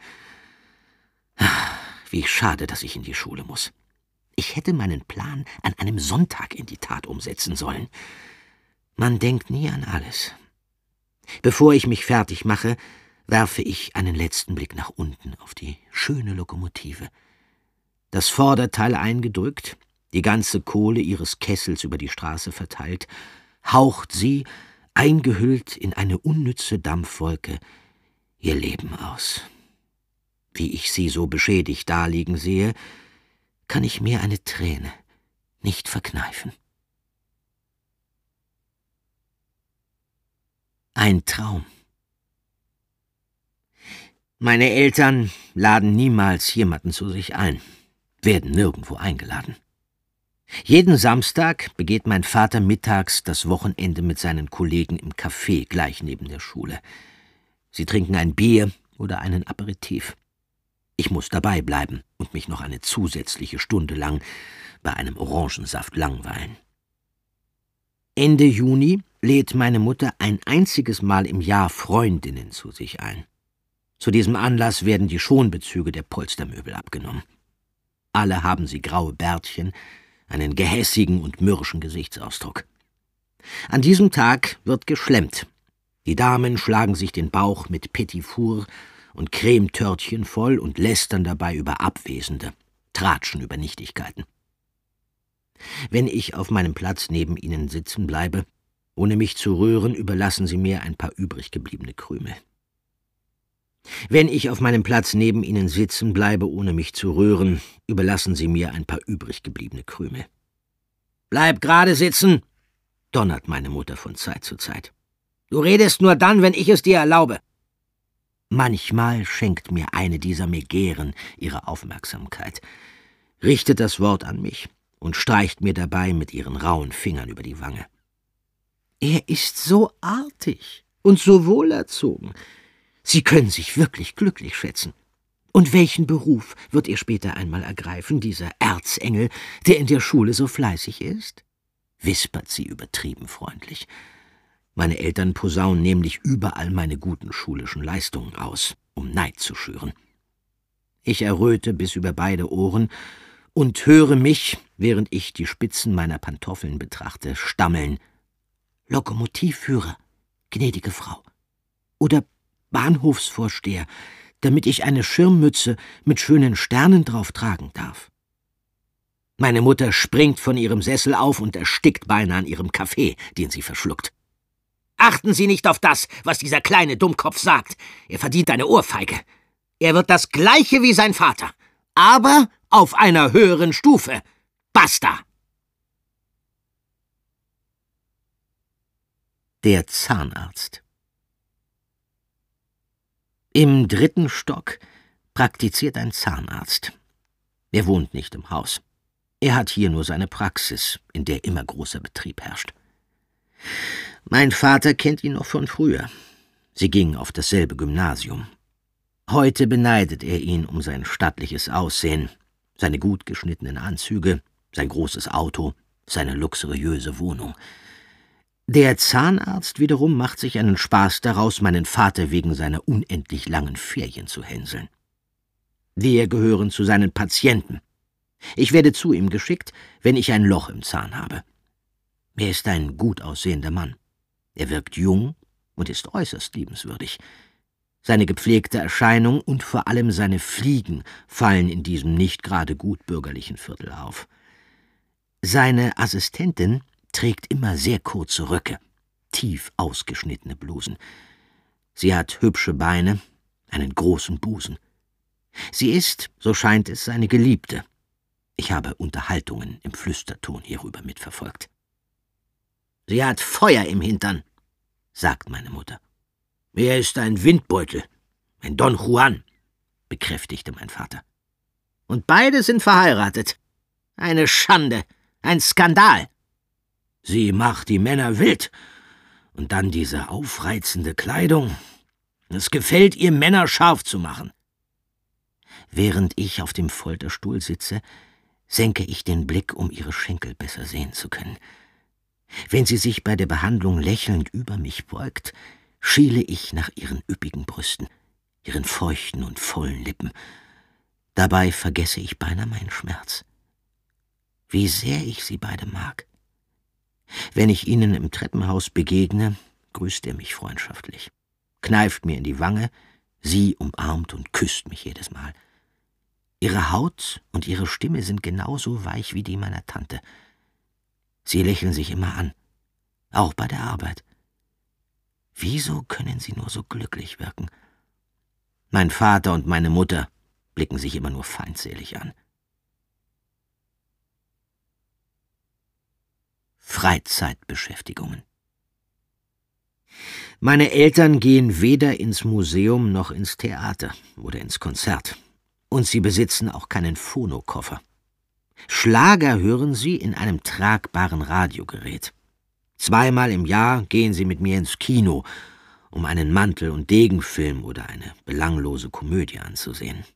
Wie schade, dass ich in die Schule muss. Ich hätte meinen Plan an einem Sonntag in die Tat umsetzen sollen. Man denkt nie an alles. Bevor ich mich fertig mache, werfe ich einen letzten Blick nach unten auf die schöne Lokomotive. Das Vorderteil eingedrückt, die ganze Kohle ihres Kessels über die Straße verteilt, haucht sie, eingehüllt in eine unnütze Dampfwolke, ihr Leben aus. Wie ich sie so beschädigt daliegen sehe, kann ich mir eine Träne nicht verkneifen. Ein Traum. Meine Eltern laden niemals jemanden zu sich ein, werden nirgendwo eingeladen. Jeden Samstag begeht mein Vater mittags das Wochenende mit seinen Kollegen im Café gleich neben der Schule. Sie trinken ein Bier oder einen Aperitif. Ich muss dabei bleiben und mich noch eine zusätzliche Stunde lang bei einem Orangensaft langweilen. Ende Juni lädt meine Mutter ein einziges Mal im Jahr Freundinnen zu sich ein. Zu diesem Anlass werden die Schonbezüge der Polstermöbel abgenommen. Alle haben sie graue Bärtchen, einen gehässigen und mürrischen Gesichtsausdruck. An diesem Tag wird geschlemmt. Die Damen schlagen sich den Bauch mit Petit Four und Cremetörtchen voll und lästern dabei über Abwesende, tratschen über Nichtigkeiten. Wenn ich auf meinem Platz neben ihnen sitzen bleibe, ohne mich zu rühren, überlassen sie mir ein paar übrig gebliebene Krümel. Wenn ich auf meinem Platz neben ihnen sitzen bleibe, ohne mich zu rühren, überlassen sie mir ein paar übrig gebliebene Krümel. »Bleib gerade sitzen«, donnert meine Mutter von Zeit zu Zeit. »Du redest nur dann, wenn ich es dir erlaube.« Manchmal schenkt mir eine dieser Megären ihre Aufmerksamkeit, richtet das Wort an mich und streicht mir dabei mit ihren rauen Fingern über die Wange. »Er ist so artig und so wohlerzogen. Sie können sich wirklich glücklich schätzen. Und welchen Beruf wird er später einmal ergreifen, dieser Erzengel, der in der Schule so fleißig ist?« wispert sie übertrieben freundlich. Meine Eltern posaunen nämlich überall meine guten schulischen Leistungen aus, um Neid zu schüren. Ich erröte bis über beide Ohren und höre mich, während ich die Spitzen meiner Pantoffeln betrachte, stammeln: »Lokomotivführer, gnädige Frau. Oder Bahnhofsvorsteher, damit ich eine Schirmmütze mit schönen Sternen drauf tragen darf.« Meine Mutter springt von ihrem Sessel auf und erstickt beinahe an ihrem Kaffee, den sie verschluckt. »Achten Sie nicht auf das, was dieser kleine Dummkopf sagt. Er verdient eine Ohrfeige. Er wird das Gleiche wie sein Vater, aber auf einer höheren Stufe. Basta!« Der Zahnarzt. Im dritten Stock praktiziert ein Zahnarzt. Er wohnt nicht im Haus. Er hat hier nur seine Praxis, in der immer großer Betrieb herrscht. Mein Vater kennt ihn noch von früher. Sie gingen auf dasselbe Gymnasium. Heute beneidet er ihn um sein stattliches Aussehen, seine gut geschnittenen Anzüge, sein großes Auto, seine luxuriöse Wohnung. Der Zahnarzt wiederum macht sich einen Spaß daraus, meinen Vater wegen seiner unendlich langen Ferien zu hänseln. Wir gehören zu seinen Patienten. Ich werde zu ihm geschickt, wenn ich ein Loch im Zahn habe. Er ist ein gut aussehender Mann. Er wirkt jung und ist äußerst liebenswürdig. Seine gepflegte Erscheinung und vor allem seine Fliegen fallen in diesem nicht gerade gutbürgerlichen Viertel auf. Seine Assistentin trägt immer sehr kurze Röcke, tief ausgeschnittene Blusen. Sie hat hübsche Beine, einen großen Busen. Sie ist, so scheint es, seine Geliebte. Ich habe Unterhaltungen im Flüsterton hierüber mitverfolgt. »Sie hat Feuer im Hintern«, sagt meine Mutter. »Er ist ein Windbeutel, ein Don Juan«, bekräftigte mein Vater. »Und beide sind verheiratet. Eine Schande, ein Skandal. Sie macht die Männer wild. Und dann diese aufreizende Kleidung. Es gefällt ihr, Männer scharf zu machen.« Während ich auf dem Folterstuhl sitze, senke ich den Blick, um ihre Schenkel besser sehen zu können. Wenn sie sich bei der Behandlung lächelnd über mich beugt, schiele ich nach ihren üppigen Brüsten, ihren feuchten und vollen Lippen. Dabei vergesse ich beinahe meinen Schmerz. Wie sehr ich sie beide mag. Wenn ich ihnen im Treppenhaus begegne, grüßt er mich freundschaftlich, kneift mir in die Wange, sie umarmt und küsst mich jedes Mal. Ihre Haut und ihre Stimme sind genauso weich wie die meiner Tante. Sie lächeln sich immer an, auch bei der Arbeit. Wieso können sie nur so glücklich wirken? Mein Vater und meine Mutter blicken sich immer nur feindselig an. Freizeitbeschäftigungen. Meine Eltern gehen weder ins Museum noch ins Theater oder ins Konzert. Und sie besitzen auch keinen Phonokoffer. Schlager hören sie in einem tragbaren Radiogerät. Zweimal im Jahr gehen sie mit mir ins Kino, um einen Mantel- und Degenfilm oder eine belanglose Komödie anzusehen.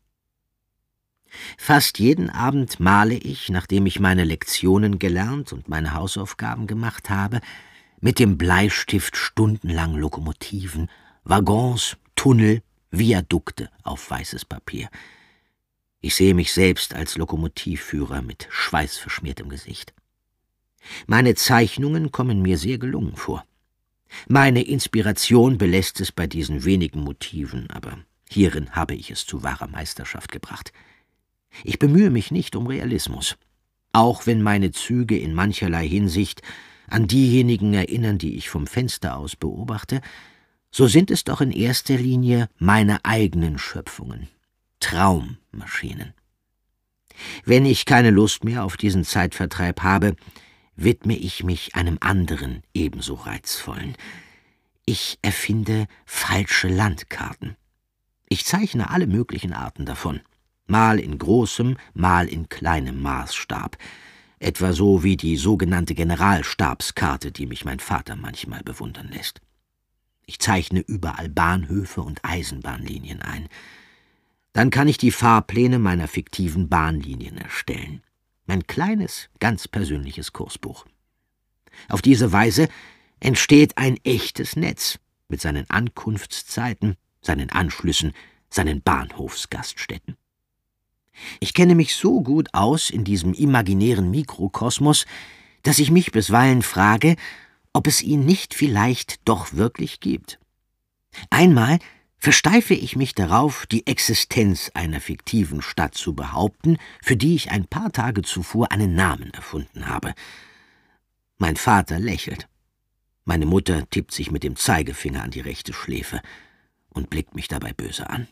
Fast jeden Abend male ich, nachdem ich meine Lektionen gelernt und meine Hausaufgaben gemacht habe, mit dem Bleistift stundenlang Lokomotiven, Waggons, Tunnel, Viadukte auf weißes Papier. Ich sehe mich selbst als Lokomotivführer mit schweißverschmiertem Gesicht. Meine Zeichnungen kommen mir sehr gelungen vor. Meine Inspiration belässt es bei diesen wenigen Motiven, aber hierin habe ich es zu wahrer Meisterschaft gebracht. Ich bemühe mich nicht um Realismus, auch wenn meine Züge in mancherlei Hinsicht an diejenigen erinnern, die ich vom Fenster aus beobachte, so sind es doch in erster Linie meine eigenen Schöpfungen, Traummaschinen. Wenn ich keine Lust mehr auf diesen Zeitvertreib habe, widme ich mich einem anderen, ebenso reizvollen. Ich erfinde falsche Landkarten. Ich zeichne alle möglichen Arten davon, mal in großem, mal in kleinem Maßstab, etwa so wie die sogenannte Generalstabskarte, die mich mein Vater manchmal bewundern lässt. Ich zeichne überall Bahnhöfe und Eisenbahnlinien ein. Dann kann ich die Fahrpläne meiner fiktiven Bahnlinien erstellen. Mein kleines, ganz persönliches Kursbuch. Auf diese Weise entsteht ein echtes Netz mit seinen Ankunftszeiten, seinen Anschlüssen, seinen Bahnhofsgaststätten. Ich kenne mich so gut aus in diesem imaginären Mikrokosmos, dass ich mich bisweilen frage, ob es ihn nicht vielleicht doch wirklich gibt. Einmal versteife ich mich darauf, die Existenz einer fiktiven Stadt zu behaupten, für die ich ein paar Tage zuvor einen Namen erfunden habe. Mein Vater lächelt. Meine Mutter tippt sich mit dem Zeigefinger an die rechte Schläfe und blickt mich dabei böse an.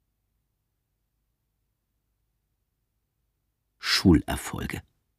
Schulerfolge.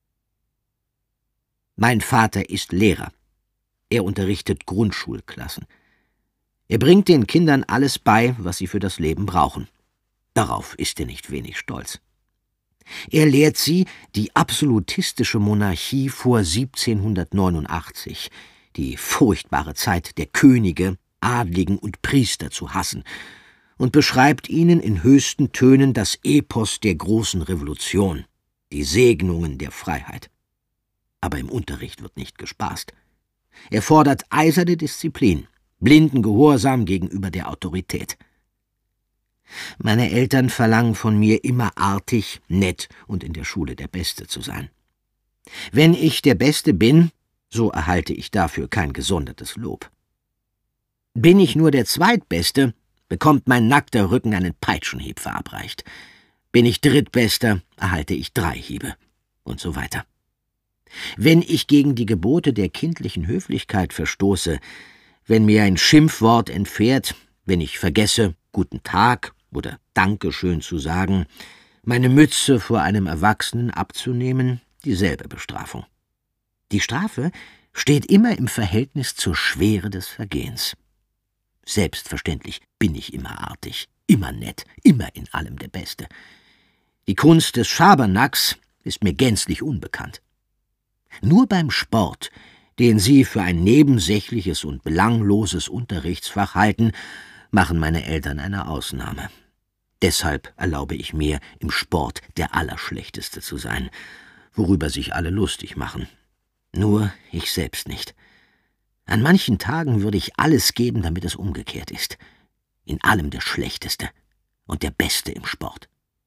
Mein Vater ist Lehrer. Er unterrichtet Grundschulklassen. Er bringt den Kindern alles bei, was sie für das Leben brauchen. Darauf ist er nicht wenig stolz. Er lehrt sie die absolutistische Monarchie vor siebzehnhundertneunundachtzig, die furchtbare Zeit der Könige, Adligen und Priester zu hassen, und beschreibt ihnen in höchsten Tönen das Epos der großen Revolution, die Segnungen der Freiheit. Aber im Unterricht wird nicht gespaßt. Er fordert eiserne Disziplin, blinden Gehorsam gegenüber der Autorität. Meine Eltern verlangen von mir, immer artig, nett und in der Schule der Beste zu sein. Wenn ich der Beste bin, so erhalte ich dafür kein gesondertes Lob. Bin ich nur der Zweitbeste, bekommt mein nackter Rücken einen Peitschenhieb verabreicht. Bin ich Drittbester, erhalte ich drei Hiebe und so weiter. Wenn ich gegen die Gebote der kindlichen Höflichkeit verstoße, wenn mir ein Schimpfwort entfährt, wenn ich vergesse, Guten Tag oder Dankeschön zu sagen, meine Mütze vor einem Erwachsenen abzunehmen, dieselbe Bestrafung. Die Strafe steht immer im Verhältnis zur Schwere des Vergehens. Selbstverständlich bin ich immer artig, immer nett, immer in allem der Beste. Die Kunst des Schabernacks ist mir gänzlich unbekannt. Nur beim Sport, den Sie für ein nebensächliches und belangloses Unterrichtsfach halten, machen meine Eltern eine Ausnahme. Deshalb erlaube ich mir, im Sport der Allerschlechteste zu sein, worüber sich alle lustig machen. Nur ich selbst nicht. An manchen Tagen würde ich alles geben, damit es umgekehrt ist. In allem der Schlechteste und der Beste im Sport.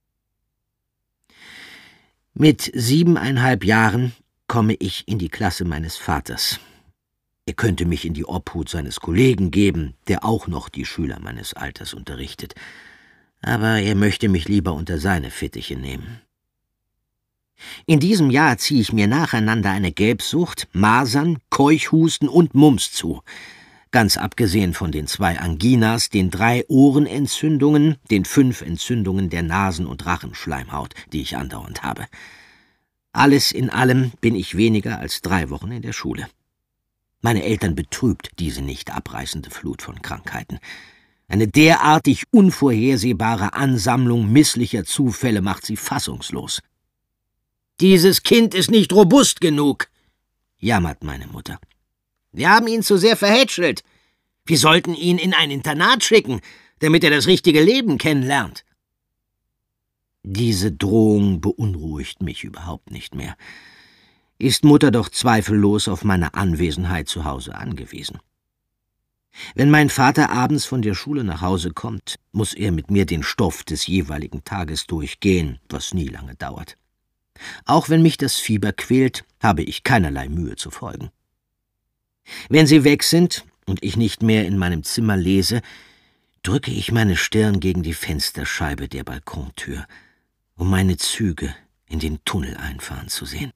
Mit siebeneinhalb Jahren komme ich in die Klasse meines Vaters. Er könnte mich in die Obhut seines Kollegen geben, der auch noch die Schüler meines Alters unterrichtet. Aber er möchte mich lieber unter seine Fittiche nehmen. In diesem Jahr ziehe ich mir nacheinander eine Gelbsucht, Masern, Keuchhusten und Mumps zu. Ganz abgesehen von den zwei Anginas, den drei Ohrenentzündungen, den fünf Entzündungen der Nasen- und Rachenschleimhaut, die ich andauernd habe. Alles in allem bin ich weniger als drei Wochen in der Schule. Meine Eltern betrübt diese nicht abreißende Flut von Krankheiten. Eine derartig unvorhersehbare Ansammlung misslicher Zufälle macht sie fassungslos. »Dieses Kind ist nicht robust genug«, jammert meine Mutter. »Wir haben ihn zu sehr verhätschelt. Wir sollten ihn in ein Internat schicken, damit er das richtige Leben kennenlernt.« Diese Drohung beunruhigt mich überhaupt nicht mehr. Ist Mutter doch zweifellos auf meine Anwesenheit zu Hause angewiesen. Wenn mein Vater abends von der Schule nach Hause kommt, muss er mit mir den Stoff des jeweiligen Tages durchgehen, was nie lange dauert. Auch wenn mich das Fieber quält, habe ich keinerlei Mühe zu folgen. Wenn sie weg sind und ich nicht mehr in meinem Zimmer lese, drücke ich meine Stirn gegen die Fensterscheibe der Balkontür, um meine Züge in den Tunnel einfahren zu sehen.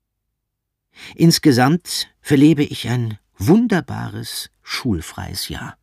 Insgesamt verlebe ich ein wunderbares, schulfreies Jahr.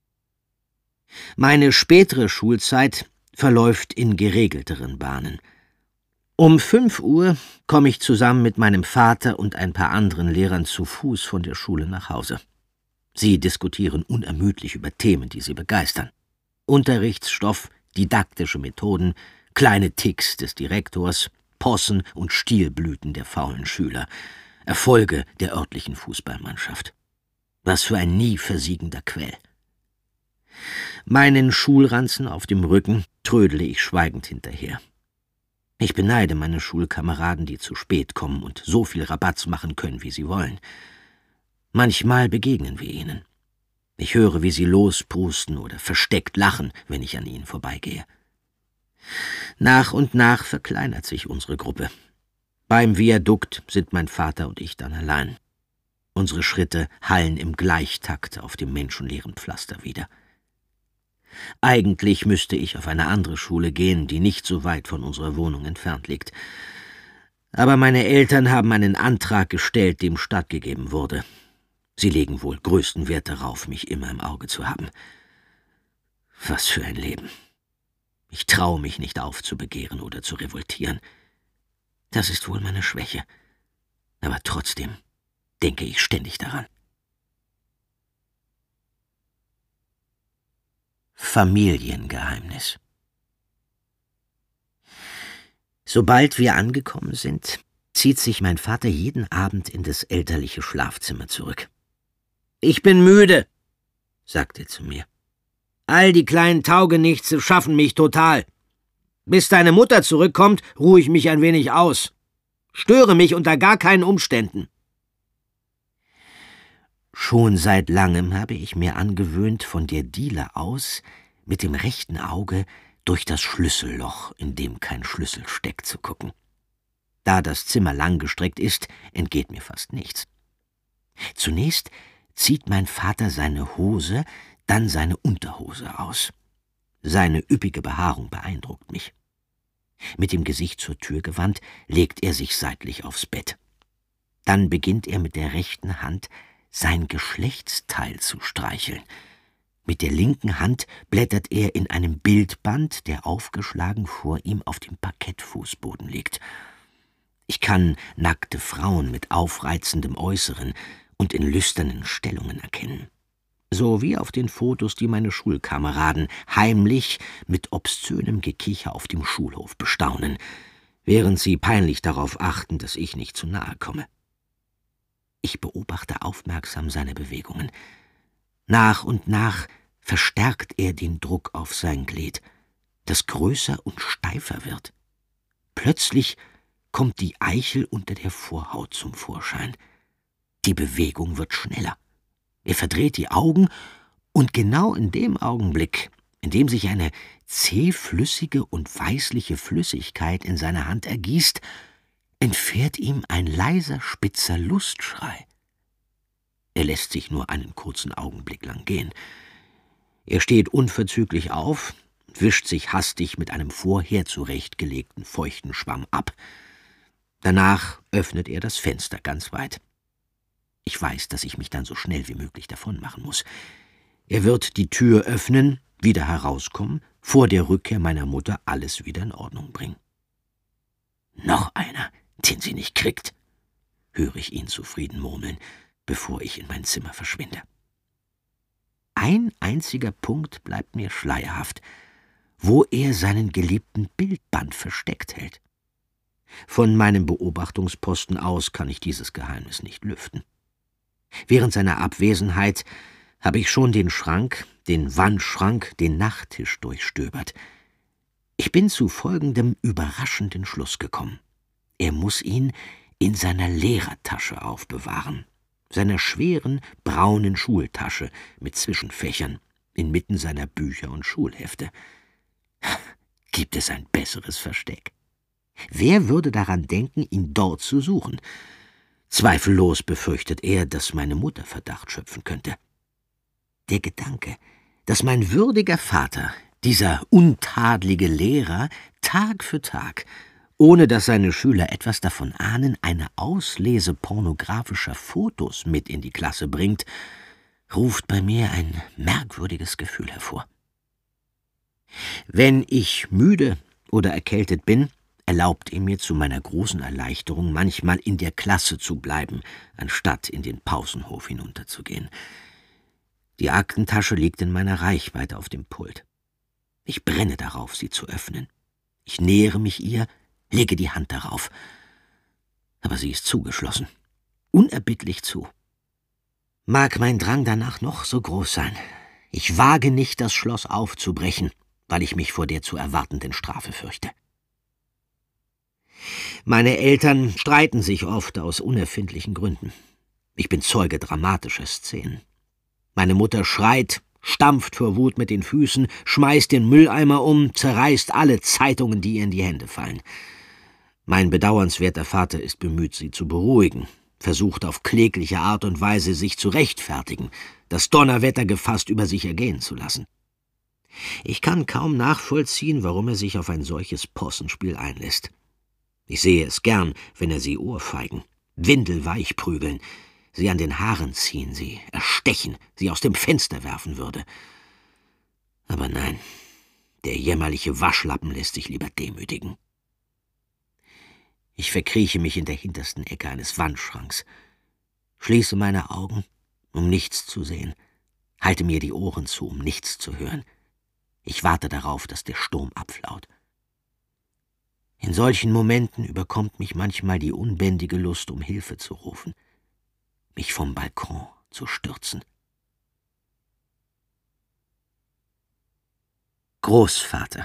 Meine spätere Schulzeit verläuft in geregelteren Bahnen. Um fünf Uhr komme ich zusammen mit meinem Vater und ein paar anderen Lehrern zu Fuß von der Schule nach Hause. Sie diskutieren unermüdlich über Themen, die sie begeistern. Unterrichtsstoff, didaktische Methoden, kleine Ticks des Direktors, Possen und Stielblüten der faulen Schüler, Erfolge der örtlichen Fußballmannschaft. Was für ein nie versiegender Quell. Meinen Schulranzen auf dem Rücken trödele ich schweigend hinterher. Ich beneide meine Schulkameraden, die zu spät kommen und so viel Rabatz machen können, wie sie wollen. Manchmal begegnen wir ihnen. Ich höre, wie sie losprusten oder versteckt lachen, wenn ich an ihnen vorbeigehe. Nach und nach verkleinert sich unsere Gruppe. Beim Viadukt sind mein Vater und ich dann allein. Unsere Schritte hallen im Gleichtakt auf dem menschenleeren Pflaster wieder. Eigentlich müsste ich auf eine andere Schule gehen, die nicht so weit von unserer Wohnung entfernt liegt. Aber meine Eltern haben einen Antrag gestellt, dem stattgegeben wurde. Sie legen wohl größten Wert darauf, mich immer im Auge zu haben. Was für ein Leben. Ich traue mich nicht aufzubegehren oder zu revoltieren. Das ist wohl meine Schwäche. Aber trotzdem denke ich ständig daran. Familiengeheimnis. Sobald wir angekommen sind, zieht sich mein Vater jeden Abend in das elterliche Schlafzimmer zurück. »Ich bin müde«, sagt er zu mir. »All die kleinen Taugenichtse schaffen mich total. Bis deine Mutter zurückkommt, ruhe ich mich ein wenig aus. Störe mich unter gar keinen Umständen.« Schon seit langem habe ich mir angewöhnt, von der Diele aus mit dem rechten Auge durch das Schlüsselloch, in dem kein Schlüssel steckt, zu gucken. Da das Zimmer langgestreckt ist, entgeht mir fast nichts. Zunächst zieht mein Vater seine Hose, dann seine Unterhose aus. Seine üppige Behaarung beeindruckt mich. Mit dem Gesicht zur Tür gewandt, legt er sich seitlich aufs Bett. Dann beginnt er mit der rechten Hand sein Geschlechtsteil zu streicheln. Mit der linken Hand blättert er in einem Bildband, der aufgeschlagen vor ihm auf dem Parkettfußboden liegt. Ich kann nackte Frauen mit aufreizendem Äußeren und in lüsternen Stellungen erkennen. So wie auf den Fotos, die meine Schulkameraden heimlich mit obszönem Gekicher auf dem Schulhof bestaunen, während sie peinlich darauf achten, dass ich nicht zu nahe komme. Ich beobachte aufmerksam seine Bewegungen. Nach und nach verstärkt er den Druck auf sein Glied, das größer und steifer wird. Plötzlich kommt die Eichel unter der Vorhaut zum Vorschein. Die Bewegung wird schneller. Er verdreht die Augen, und genau in dem Augenblick, in dem sich eine zähflüssige und weißliche Flüssigkeit in seine Hand ergießt, entfährt ihm ein leiser, spitzer Lustschrei. Er lässt sich nur einen kurzen Augenblick lang gehen. Er steht unverzüglich auf, wischt sich hastig mit einem vorher zurechtgelegten feuchten Schwamm ab. Danach öffnet er das Fenster ganz weit. Ich weiß, dass ich mich dann so schnell wie möglich davon machen muss. Er wird die Tür öffnen, wieder herauskommen, vor der Rückkehr meiner Mutter alles wieder in Ordnung bringen. »Noch einer, den sie nicht kriegt«, höre ich ihn zufrieden murmeln. bevor ich in mein Zimmer verschwinde. Ein einziger Punkt bleibt mir schleierhaft, wo er seinen geliebten Bildband versteckt hält. Von meinem Beobachtungsposten aus kann ich dieses Geheimnis nicht lüften. Während seiner Abwesenheit habe ich schon den Schrank, den Wandschrank, den Nachttisch durchstöbert. Ich bin zu folgendem überraschenden Schluss gekommen. Er muss ihn in seiner Lehrertasche aufbewahren, seiner schweren, braunen Schultasche mit Zwischenfächern, inmitten seiner Bücher und Schulhefte. Gibt es ein besseres Versteck? Wer würde daran denken, ihn dort zu suchen? Zweifellos befürchtet er, dass meine Mutter Verdacht schöpfen könnte. Der Gedanke, dass mein würdiger Vater, dieser untadlige Lehrer, Tag für Tag, ohne dass seine Schüler etwas davon ahnen, eine Auslese pornografischer Fotos mit in die Klasse bringt, ruft bei mir ein merkwürdiges Gefühl hervor. Wenn ich müde oder erkältet bin, erlaubt er mir zu meiner großen Erleichterung, manchmal in der Klasse zu bleiben, anstatt in den Pausenhof hinunterzugehen. Die Aktentasche liegt in meiner Reichweite auf dem Pult. Ich brenne darauf, sie zu öffnen. Ich nähere mich ihr, lege die Hand darauf. Aber sie ist zugeschlossen, unerbittlich zu. Mag mein Drang danach noch so groß sein, ich wage nicht, das Schloss aufzubrechen, weil ich mich vor der zu erwartenden Strafe fürchte. Meine Eltern streiten sich oft aus unerfindlichen Gründen. Ich bin Zeuge dramatischer Szenen. Meine Mutter schreit, stampft vor Wut mit den Füßen, schmeißt den Mülleimer um, zerreißt alle Zeitungen, die ihr in die Hände fallen. Mein bedauernswerter Vater ist bemüht, sie zu beruhigen, versucht auf klägliche Art und Weise, sich zu rechtfertigen, das Donnerwetter gefasst über sich ergehen zu lassen. Ich kann kaum nachvollziehen, warum er sich auf ein solches Possenspiel einlässt. Ich sehe es gern, wenn er sie ohrfeigen, windelweich prügeln, sie an den Haaren ziehen, sie erstechen, sie aus dem Fenster werfen würde. Aber nein, der jämmerliche Waschlappen lässt sich lieber demütigen. Ich verkrieche mich in der hintersten Ecke eines Wandschranks, schließe meine Augen, um nichts zu sehen, halte mir die Ohren zu, um nichts zu hören. Ich warte darauf, dass der Sturm abflaut. In solchen Momenten überkommt mich manchmal die unbändige Lust, um Hilfe zu rufen, mich vom Balkon zu stürzen. Großvater.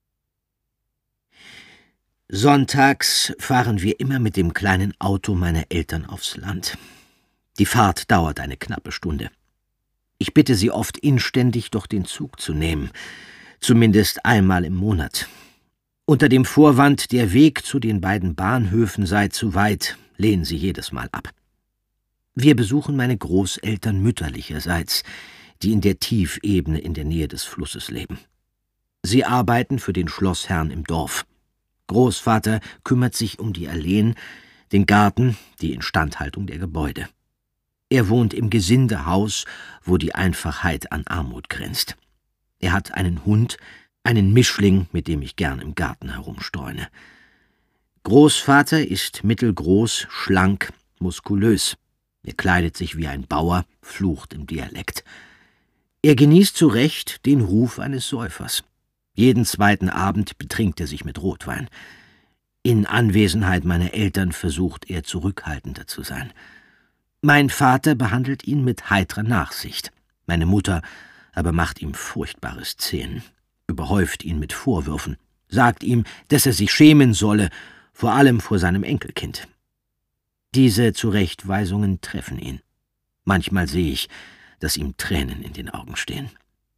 Sonntags fahren wir immer mit dem kleinen Auto meiner Eltern aufs Land. Die Fahrt dauert eine knappe Stunde. Ich bitte sie oft inständig, doch den Zug zu nehmen, zumindest einmal im Monat. Unter dem Vorwand, der Weg zu den beiden Bahnhöfen sei zu weit, lehnen sie jedes Mal ab. Wir besuchen meine Großeltern mütterlicherseits, die in der Tiefebene in der Nähe des Flusses leben. Sie arbeiten für den Schlossherrn im Dorf. Großvater kümmert sich um die Alleen, den Garten, die Instandhaltung der Gebäude. Er wohnt im Gesindehaus, wo die Einfachheit an Armut grenzt. Er hat einen Hund, einen Mischling, mit dem ich gern im Garten herumstreune. Großvater ist mittelgroß, schlank, muskulös. Er kleidet sich wie ein Bauer, flucht im Dialekt. Er genießt zu Recht den Ruf eines Säufers. Jeden zweiten Abend betrinkt er sich mit Rotwein. In Anwesenheit meiner Eltern versucht er, zurückhaltender zu sein. Mein Vater behandelt ihn mit heitrer Nachsicht. Meine Mutter aber macht ihm furchtbare Szenen, überhäuft ihn mit Vorwürfen, sagt ihm, dass er sich schämen solle, vor allem vor seinem Enkelkind. Diese Zurechtweisungen treffen ihn. Manchmal sehe ich, dass ihm Tränen in den Augen stehen.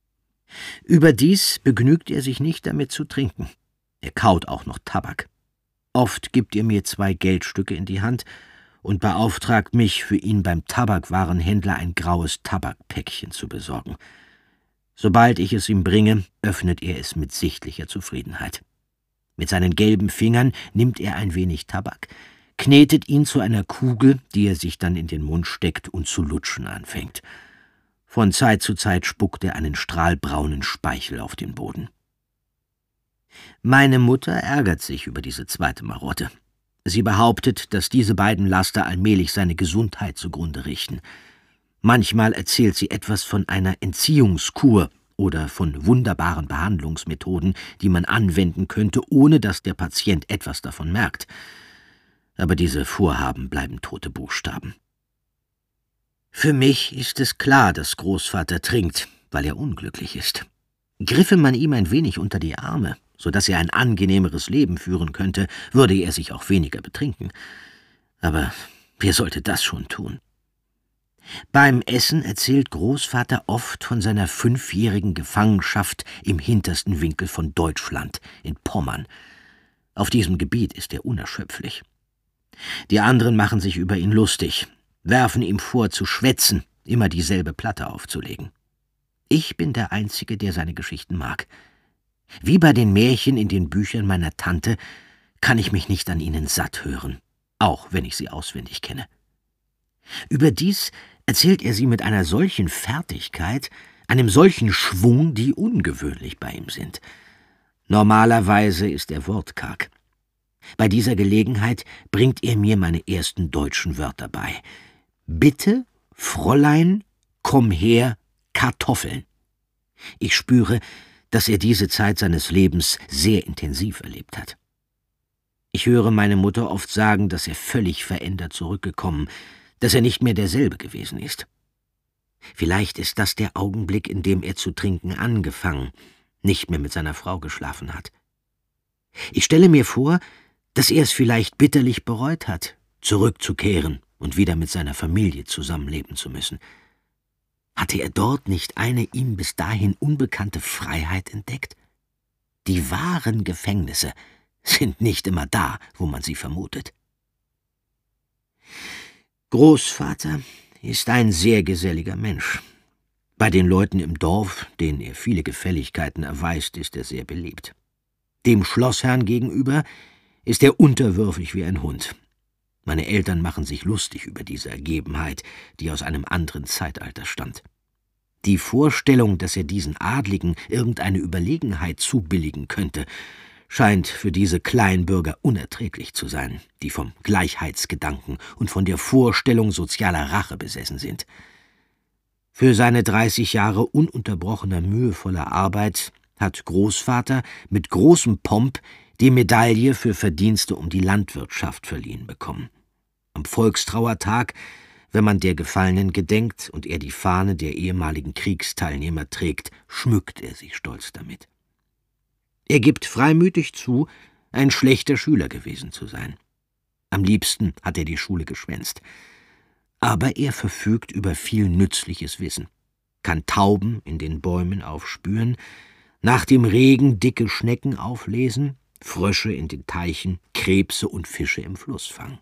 Überdies begnügt er sich nicht damit zu trinken. Er kaut auch noch Tabak. Oft gibt er mir zwei Geldstücke in die Hand und beauftragt mich, für ihn beim Tabakwarenhändler ein graues Tabakpäckchen zu besorgen. Sobald ich es ihm bringe, öffnet er es mit sichtlicher Zufriedenheit. Mit seinen gelben Fingern nimmt er ein wenig Tabak, knetet ihn zu einer Kugel, die er sich dann in den Mund steckt und zu lutschen anfängt. Von Zeit zu Zeit spuckt er einen Strahl braunen Speichel auf den Boden. Meine Mutter ärgert sich über diese zweite Marotte. Sie behauptet, dass diese beiden Laster allmählich seine Gesundheit zugrunde richten. Manchmal erzählt sie etwas von einer Entziehungskur oder von wunderbaren Behandlungsmethoden, die man anwenden könnte, ohne dass der Patient etwas davon merkt. Aber diese Vorhaben bleiben tote Buchstaben. Für mich ist es klar, dass Großvater trinkt, weil er unglücklich ist. Griffe man ihm ein wenig unter die Arme, so dass er ein angenehmeres Leben führen könnte, würde er sich auch weniger betrinken. Aber wer sollte das schon tun? Beim Essen erzählt Großvater oft von seiner fünfjährigen Gefangenschaft im hintersten Winkel von Deutschland, in Pommern. Auf diesem Gebiet ist er unerschöpflich. Die anderen machen sich über ihn lustig, werfen ihm vor, zu schwätzen, immer dieselbe Platte aufzulegen. Ich bin der Einzige, der seine Geschichten mag. Wie bei den Märchen in den Büchern meiner Tante kann ich mich nicht an ihnen satt hören, auch wenn ich sie auswendig kenne. Überdies erzählt er sie mit einer solchen Fertigkeit, einem solchen Schwung, die ungewöhnlich bei ihm sind. Normalerweise ist er wortkarg. Bei dieser Gelegenheit bringt er mir meine ersten deutschen Wörter bei. Bitte, Fräulein, komm her, Kartoffeln. Ich spüre, dass er diese Zeit seines Lebens sehr intensiv erlebt hat. Ich höre meine Mutter oft sagen, dass er völlig verändert zurückgekommen, dass er nicht mehr derselbe gewesen ist. Vielleicht ist das der Augenblick, in dem er zu trinken angefangen, nicht mehr mit seiner Frau geschlafen hat. Ich stelle mir vor, dass er es vielleicht bitterlich bereut hat, zurückzukehren und wieder mit seiner Familie zusammenleben zu müssen. Hatte er dort nicht eine ihm bis dahin unbekannte Freiheit entdeckt? Die wahren Gefängnisse sind nicht immer da, wo man sie vermutet. Großvater ist ein sehr geselliger Mensch. Bei den Leuten im Dorf, denen er viele Gefälligkeiten erweist, ist er sehr beliebt. Dem Schlossherrn gegenüber ist er unterwürfig wie ein Hund. Meine Eltern machen sich lustig über diese Ergebenheit, die aus einem anderen Zeitalter stammt. Die Vorstellung, dass er diesen Adligen irgendeine Überlegenheit zubilligen könnte, scheint für diese Kleinbürger unerträglich zu sein, die vom Gleichheitsgedanken und von der Vorstellung sozialer Rache besessen sind. Für seine dreißig Jahre ununterbrochener, mühevoller Arbeit hat Großvater mit großem Pomp die Medaille für Verdienste um die Landwirtschaft verliehen bekommen. Am Volkstrauertag, wenn man der Gefallenen gedenkt und er die Fahne der ehemaligen Kriegsteilnehmer trägt, schmückt er sich stolz damit. Er gibt freimütig zu, ein schlechter Schüler gewesen zu sein. Am liebsten hat er die Schule geschwänzt. Aber er verfügt über viel nützliches Wissen, kann Tauben in den Bäumen aufspüren, nach dem Regen dicke Schnecken auflesen, Frösche in den Teichen, Krebse und Fische im Fluss fangen.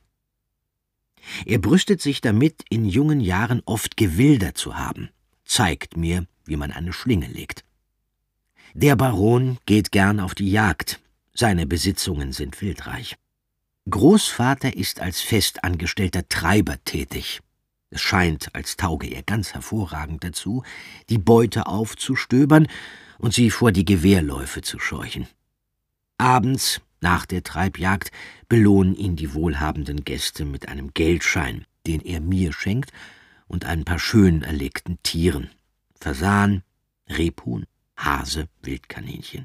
Er brüstet sich damit, in jungen Jahren oft gewildert zu haben, zeigt mir, wie man eine Schlinge legt. Der Baron geht gern auf die Jagd, seine Besitzungen sind wildreich. Großvater ist als festangestellter Treiber tätig. Es scheint, als tauge er ganz hervorragend dazu, die Beute aufzustöbern und sie vor die Gewehrläufe zu scheuchen. Abends, nach der Treibjagd, belohnen ihn die wohlhabenden Gäste mit einem Geldschein, den er mir schenkt, und ein paar schön erlegten Tieren: Fasan, Rebhuhn, Hase, Wildkaninchen.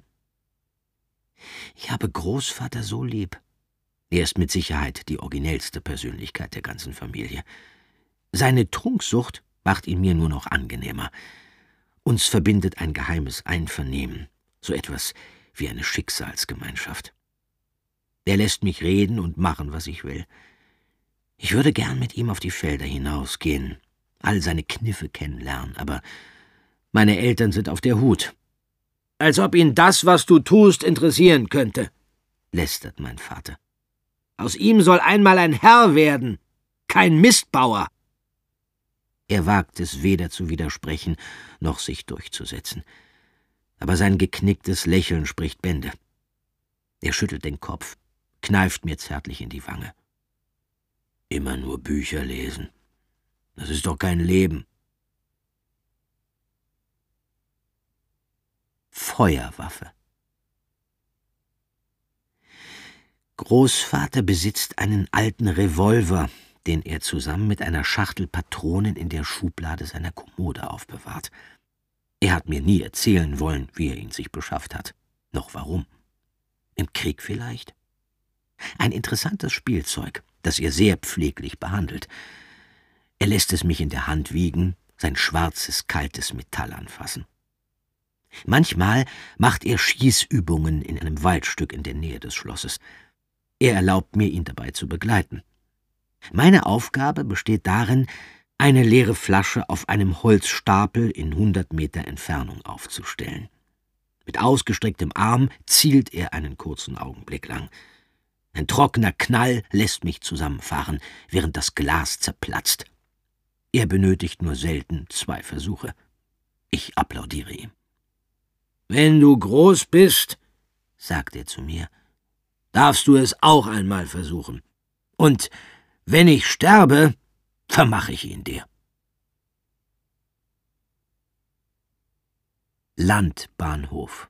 Ich habe Großvater so lieb. Er ist mit Sicherheit die originellste Persönlichkeit der ganzen Familie. Seine Trunksucht macht ihn mir nur noch angenehmer. Uns verbindet ein geheimes Einvernehmen, so etwas wie eine Schicksalsgemeinschaft. Er lässt mich reden und machen, was ich will. Ich würde gern mit ihm auf die Felder hinausgehen, all seine Kniffe kennenlernen, aber meine Eltern sind auf der Hut. Als ob ihn das, was du tust, interessieren könnte, lästert mein Vater. Aus ihm soll einmal ein Herr werden, kein Mistbauer. Er wagt es weder zu widersprechen, noch sich durchzusetzen. Aber sein geknicktes Lächeln spricht Bände. Er schüttelt den Kopf, kneift mir zärtlich in die Wange. Immer nur Bücher lesen. Das ist doch kein Leben. Feuerwaffe. Großvater besitzt einen alten Revolver, den er zusammen mit einer Schachtel Patronen in der Schublade seiner Kommode aufbewahrt. Er hat mir nie erzählen wollen, wie er ihn sich beschafft hat, noch warum. Im Krieg vielleicht? Ein interessantes Spielzeug, das er sehr pfleglich behandelt. Er lässt es mich in der Hand wiegen, sein schwarzes, kaltes Metall anfassen. Manchmal macht er Schießübungen in einem Waldstück in der Nähe des Schlosses. Er erlaubt mir, ihn dabei zu begleiten. Meine Aufgabe besteht darin, eine leere Flasche auf einem Holzstapel in hundert Meter Entfernung aufzustellen. Mit ausgestrecktem Arm zielt er einen kurzen Augenblick lang. Ein trockener Knall lässt mich zusammenfahren, während das Glas zerplatzt. Er benötigt nur selten zwei Versuche. Ich applaudiere ihm. »Wenn du groß bist«, sagt er zu mir, »darfst du es auch einmal versuchen. Und wenn ich sterbe, vermache ich ihn dir.« Landbahnhof.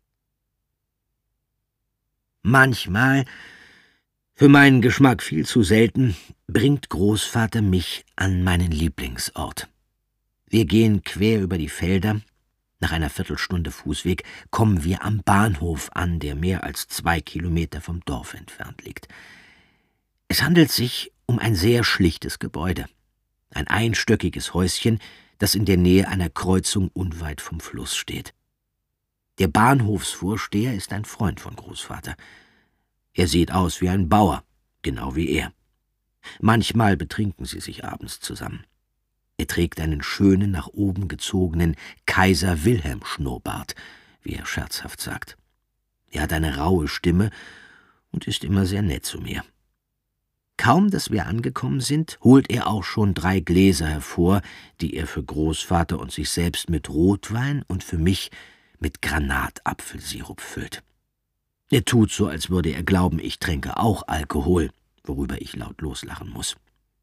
Manchmal, für meinen Geschmack viel zu selten, bringt Großvater mich an meinen Lieblingsort. Wir gehen quer über die Felder. Nach einer Viertelstunde Fußweg kommen wir am Bahnhof an, der mehr als zwei Kilometer vom Dorf entfernt liegt. Es handelt sich um ein sehr schlichtes Gebäude. Ein einstöckiges Häuschen, das in der Nähe einer Kreuzung unweit vom Fluss steht. Der Bahnhofsvorsteher ist ein Freund von Großvater. Er sieht aus wie ein Bauer, genau wie er. Manchmal betrinken sie sich abends zusammen. Er trägt einen schönen, nach oben gezogenen Kaiser-Wilhelm-Schnurrbart, wie er scherzhaft sagt. Er hat eine raue Stimme und ist immer sehr nett zu mir. Kaum, dass wir angekommen sind, holt er auch schon drei Gläser hervor, die er für Großvater und sich selbst mit Rotwein und für mich mit Granatapfelsirup füllt. Er tut so, als würde er glauben, ich trinke auch Alkohol, worüber ich laut loslachen muss.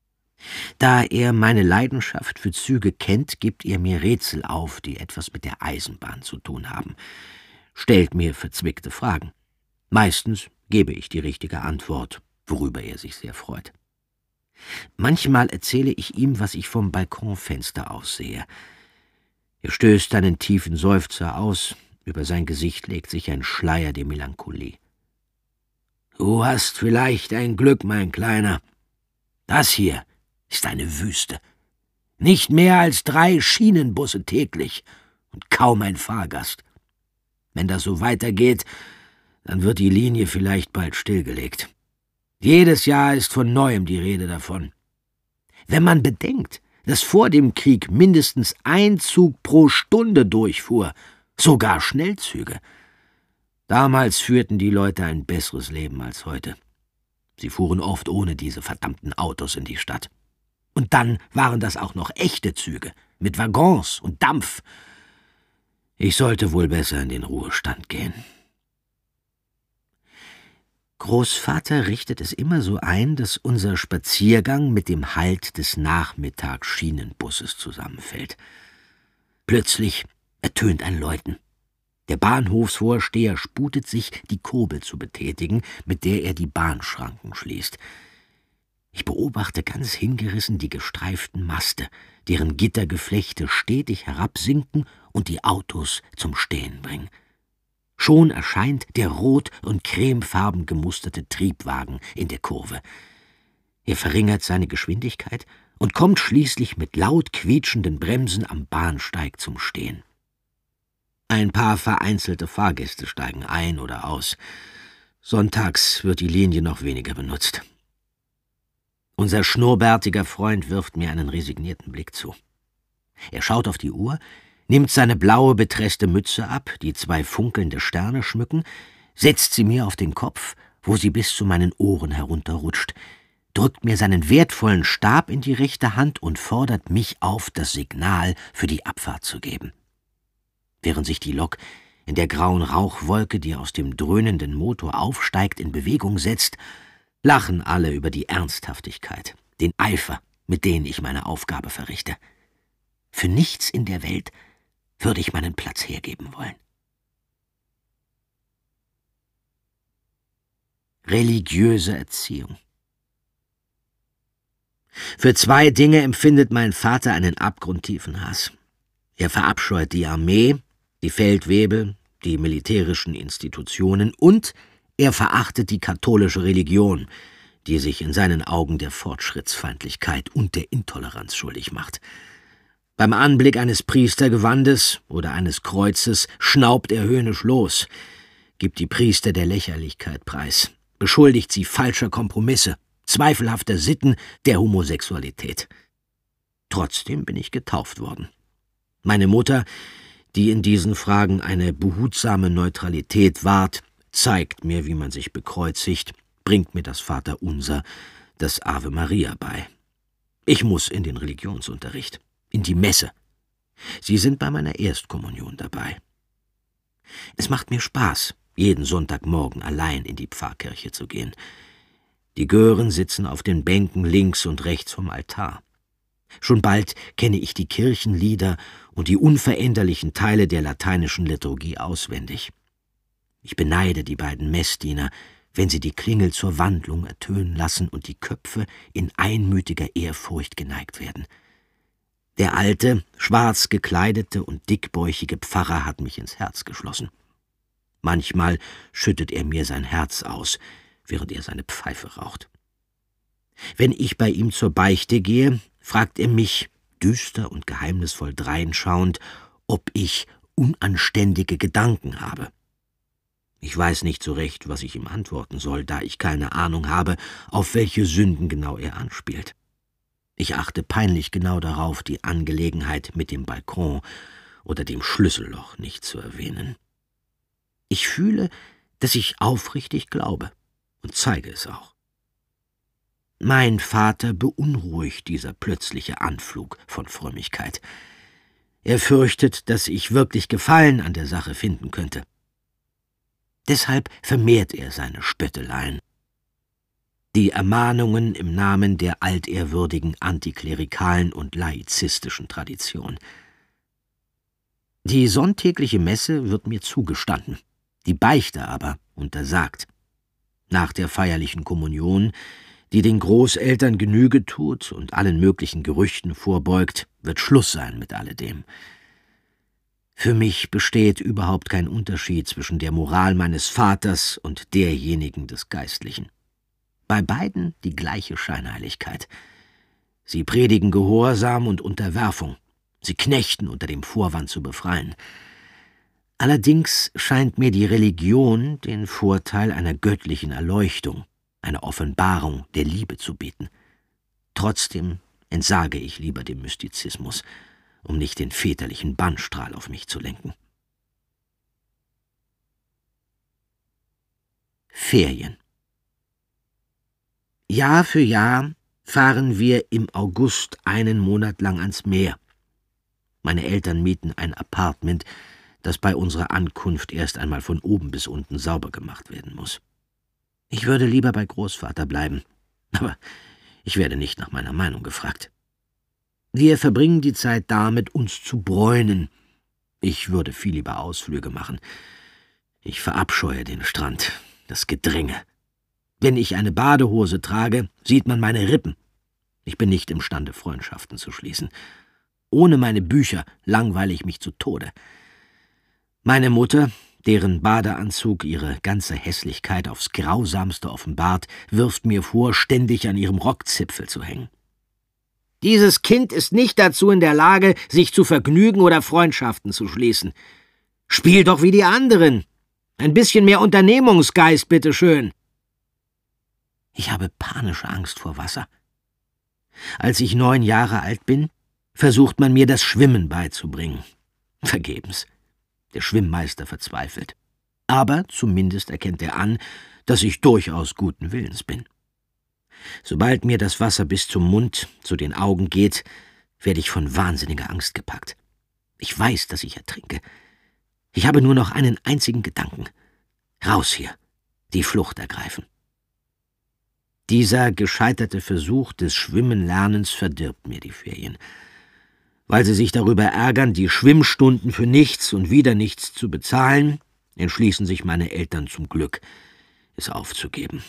Da er meine Leidenschaft für Züge kennt, gibt er mir Rätsel auf, die etwas mit der Eisenbahn zu tun haben, stellt mir verzwickte Fragen. Meistens gebe ich die richtige Antwort, worüber er sich sehr freut. Manchmal erzähle ich ihm, was ich vom Balkonfenster aus sehe. Er stößt einen tiefen Seufzer aus, über sein Gesicht legt sich ein Schleier der Melancholie. »Du hast vielleicht ein Glück, mein Kleiner. Das hier ist eine Wüste. Nicht mehr als drei Schienenbusse täglich und kaum ein Fahrgast. Wenn das so weitergeht, dann wird die Linie vielleicht bald stillgelegt. Jedes Jahr ist von Neuem die Rede davon. Wenn man bedenkt, dass vor dem Krieg mindestens ein Zug pro Stunde durchfuhr, sogar Schnellzüge. Damals führten die Leute ein besseres Leben als heute. Sie fuhren oft ohne diese verdammten Autos in die Stadt. Und dann waren das auch noch echte Züge, mit Waggons und Dampf. Ich sollte wohl besser in den Ruhestand gehen. Großvater richtet es immer so ein, dass unser Spaziergang mit dem Halt des Nachmittagsschienenbusses zusammenfällt. Plötzlich ertönt ein Läuten. Der Bahnhofsvorsteher sputet sich, die Kurbel zu betätigen, mit der er die Bahnschranken schließt. Ich beobachte ganz hingerissen die gestreiften Maste, deren Gittergeflechte stetig herabsinken und die Autos zum Stehen bringen. Schon erscheint der rot- und cremefarben gemusterte Triebwagen in der Kurve. Er verringert seine Geschwindigkeit und kommt schließlich mit laut quietschenden Bremsen am Bahnsteig zum Stehen. Ein paar vereinzelte Fahrgäste steigen ein oder aus. Sonntags wird die Linie noch weniger benutzt. Unser schnurrbärtiger Freund wirft mir einen resignierten Blick zu. Er schaut auf die Uhr, nimmt seine blaue, betreßte Mütze ab, die zwei funkelnde Sterne schmücken, setzt sie mir auf den Kopf, wo sie bis zu meinen Ohren herunterrutscht, drückt mir seinen wertvollen Stab in die rechte Hand und fordert mich auf, das Signal für die Abfahrt zu geben. Während sich die Lok in der grauen Rauchwolke, die aus dem dröhnenden Motor aufsteigt, in Bewegung setzt, lachen alle über die Ernsthaftigkeit, den Eifer, mit denen ich meine Aufgabe verrichte. Für nichts in der Welt würde ich meinen Platz hergeben wollen. religiöse Erziehung. Für zwei Dinge empfindet mein Vater einen abgrundtiefen Hass. Er verabscheut die Armee, die Feldwebel, die militärischen Institutionen und er verachtet die katholische Religion, die sich in seinen Augen der Fortschrittsfeindlichkeit und der Intoleranz schuldig macht. Beim Anblick eines Priestergewandes oder eines Kreuzes schnaubt er höhnisch los, gibt die Priester der Lächerlichkeit preis, beschuldigt sie falscher Kompromisse, zweifelhafter Sitten, der Homosexualität. Trotzdem bin ich getauft worden. Meine Mutter, die in diesen Fragen eine behutsame Neutralität wahrt, zeigt mir, wie man sich bekreuzigt, bringt mir das Vaterunser, das Ave Maria bei. Ich muss in den Religionsunterricht, in die Messe. Sie sind bei meiner Erstkommunion dabei. Es macht mir Spaß, jeden Sonntagmorgen allein in die Pfarrkirche zu gehen. Die Gören sitzen auf den Bänken links und rechts vom Altar. Schon bald kenne ich die Kirchenlieder und die unveränderlichen Teile der lateinischen Liturgie auswendig. Ich beneide die beiden Messdiener, wenn sie die Klingel zur Wandlung ertönen lassen und die Köpfe in einmütiger Ehrfurcht geneigt werden. Der alte, schwarz gekleidete und dickbäuchige Pfarrer hat mich ins Herz geschlossen. Manchmal schüttet er mir sein Herz aus, während er seine Pfeife raucht. Wenn ich bei ihm zur Beichte gehe, fragt er mich, düster und geheimnisvoll dreinschauend, ob ich unanständige Gedanken habe. Ich weiß nicht so recht, was ich ihm antworten soll, da ich keine Ahnung habe, auf welche Sünden genau er anspielt. Ich achte peinlich genau darauf, die Angelegenheit mit dem Balkon oder dem Schlüsselloch nicht zu erwähnen. Ich fühle, dass ich aufrichtig glaube und zeige es auch. Mein Vater beunruhigt dieser plötzliche Anflug von Frömmigkeit. Er fürchtet, dass ich wirklich Gefallen an der Sache finden könnte. Deshalb vermehrt er seine Spötteleien. Die Ermahnungen im Namen der altehrwürdigen antiklerikalen und laizistischen Tradition. Die sonntägliche Messe wird mir zugestanden, die Beichte aber untersagt. Nach der feierlichen Kommunion, die den Großeltern Genüge tut und allen möglichen Gerüchten vorbeugt, wird Schluss sein mit alledem. Für mich besteht überhaupt kein Unterschied zwischen der Moral meines Vaters und derjenigen des Geistlichen. Bei beiden die gleiche Scheinheiligkeit. Sie predigen Gehorsam und Unterwerfung. Sie knechten unter dem Vorwand zu befreien. Allerdings scheint mir die Religion den Vorteil einer göttlichen Erleuchtung, einer Offenbarung der Liebe zu bieten. Trotzdem entsage ich lieber dem Mystizismus, um nicht den väterlichen Bannstrahl auf mich zu lenken. Ferien. Jahr für Jahr fahren wir im August einen Monat lang ans Meer. Meine Eltern mieten ein Appartement, das bei unserer Ankunft erst einmal von oben bis unten sauber gemacht werden muss. Ich würde lieber bei Großvater bleiben, aber ich werde nicht nach meiner Meinung gefragt. Wir verbringen die Zeit damit, uns zu bräunen. Ich würde viel lieber Ausflüge machen. Ich verabscheue den Strand, das Gedränge. Wenn ich eine Badehose trage, sieht man meine Rippen. Ich bin nicht imstande, Freundschaften zu schließen. Ohne meine Bücher langweile ich mich zu Tode. Meine Mutter, deren Badeanzug ihre ganze Hässlichkeit aufs Grausamste offenbart, wirft mir vor, ständig an ihrem Rockzipfel zu hängen. Dieses Kind ist nicht dazu in der Lage, sich zu vergnügen oder Freundschaften zu schließen. Spiel doch wie die anderen. Ein bisschen mehr Unternehmungsgeist, bitteschön. Ich habe panische Angst vor Wasser. Als ich neun Jahre alt bin, versucht man mir das Schwimmen beizubringen. Vergebens. Der Schwimmmeister verzweifelt. Aber zumindest erkennt er an, dass ich durchaus guten Willens bin. Sobald mir das Wasser bis zum Mund, zu den Augen geht, werde ich von wahnsinniger Angst gepackt. Ich weiß, dass ich ertrinke. Ich habe nur noch einen einzigen Gedanken. Raus hier, die Flucht ergreifen. Dieser gescheiterte Versuch des Schwimmenlernens verdirbt mir die Ferien. Weil sie sich darüber ärgern, die Schwimmstunden für nichts und wieder nichts zu bezahlen, entschließen sich meine Eltern zum Glück, es aufzugeben.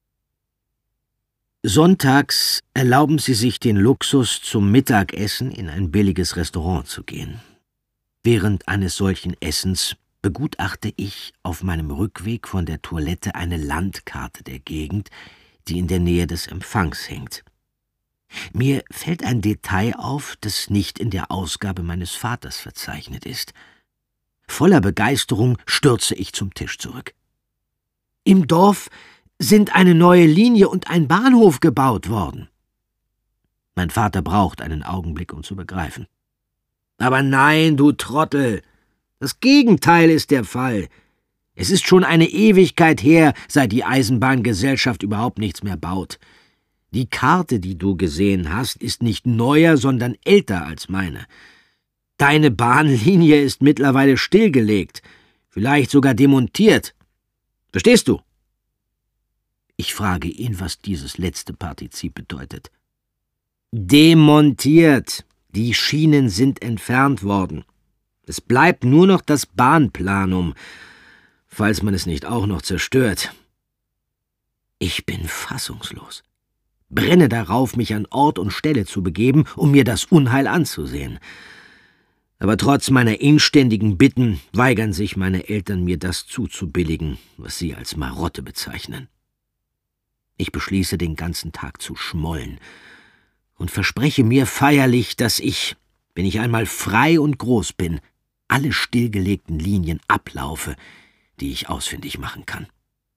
Sonntags erlauben sie sich den Luxus, zum Mittagessen in ein billiges Restaurant zu gehen. Während eines solchen Essens begutachte ich auf meinem Rückweg von der Toilette eine Landkarte der Gegend, die in der Nähe des Empfangs hängt. Mir fällt ein Detail auf, das nicht in der Ausgabe meines Vaters verzeichnet ist. Voller Begeisterung stürze ich zum Tisch zurück. Im Dorf sind eine neue Linie und ein Bahnhof gebaut worden. Mein Vater braucht einen Augenblick, um zu begreifen. Aber nein, du Trottel, das Gegenteil ist der Fall. Es ist schon eine Ewigkeit her, seit die Eisenbahngesellschaft überhaupt nichts mehr baut. Die Karte, die du gesehen hast, ist nicht neuer, sondern älter als meine. Deine Bahnlinie ist mittlerweile stillgelegt, vielleicht sogar demontiert. Verstehst du? Ich frage ihn, was dieses letzte Partizip bedeutet. Demontiert. Die Schienen sind entfernt worden. Es bleibt nur noch das Bahnplanum, falls man es nicht auch noch zerstört. Ich bin fassungslos. Brenne darauf, mich an Ort und Stelle zu begeben, um mir das Unheil anzusehen. Aber trotz meiner inständigen Bitten weigern sich meine Eltern, mir das zuzubilligen, was sie als Marotte bezeichnen. Ich beschließe, den ganzen Tag zu schmollen und verspreche mir feierlich, dass ich, wenn ich einmal frei und groß bin, alle stillgelegten Linien ablaufe, die ich ausfindig machen kann.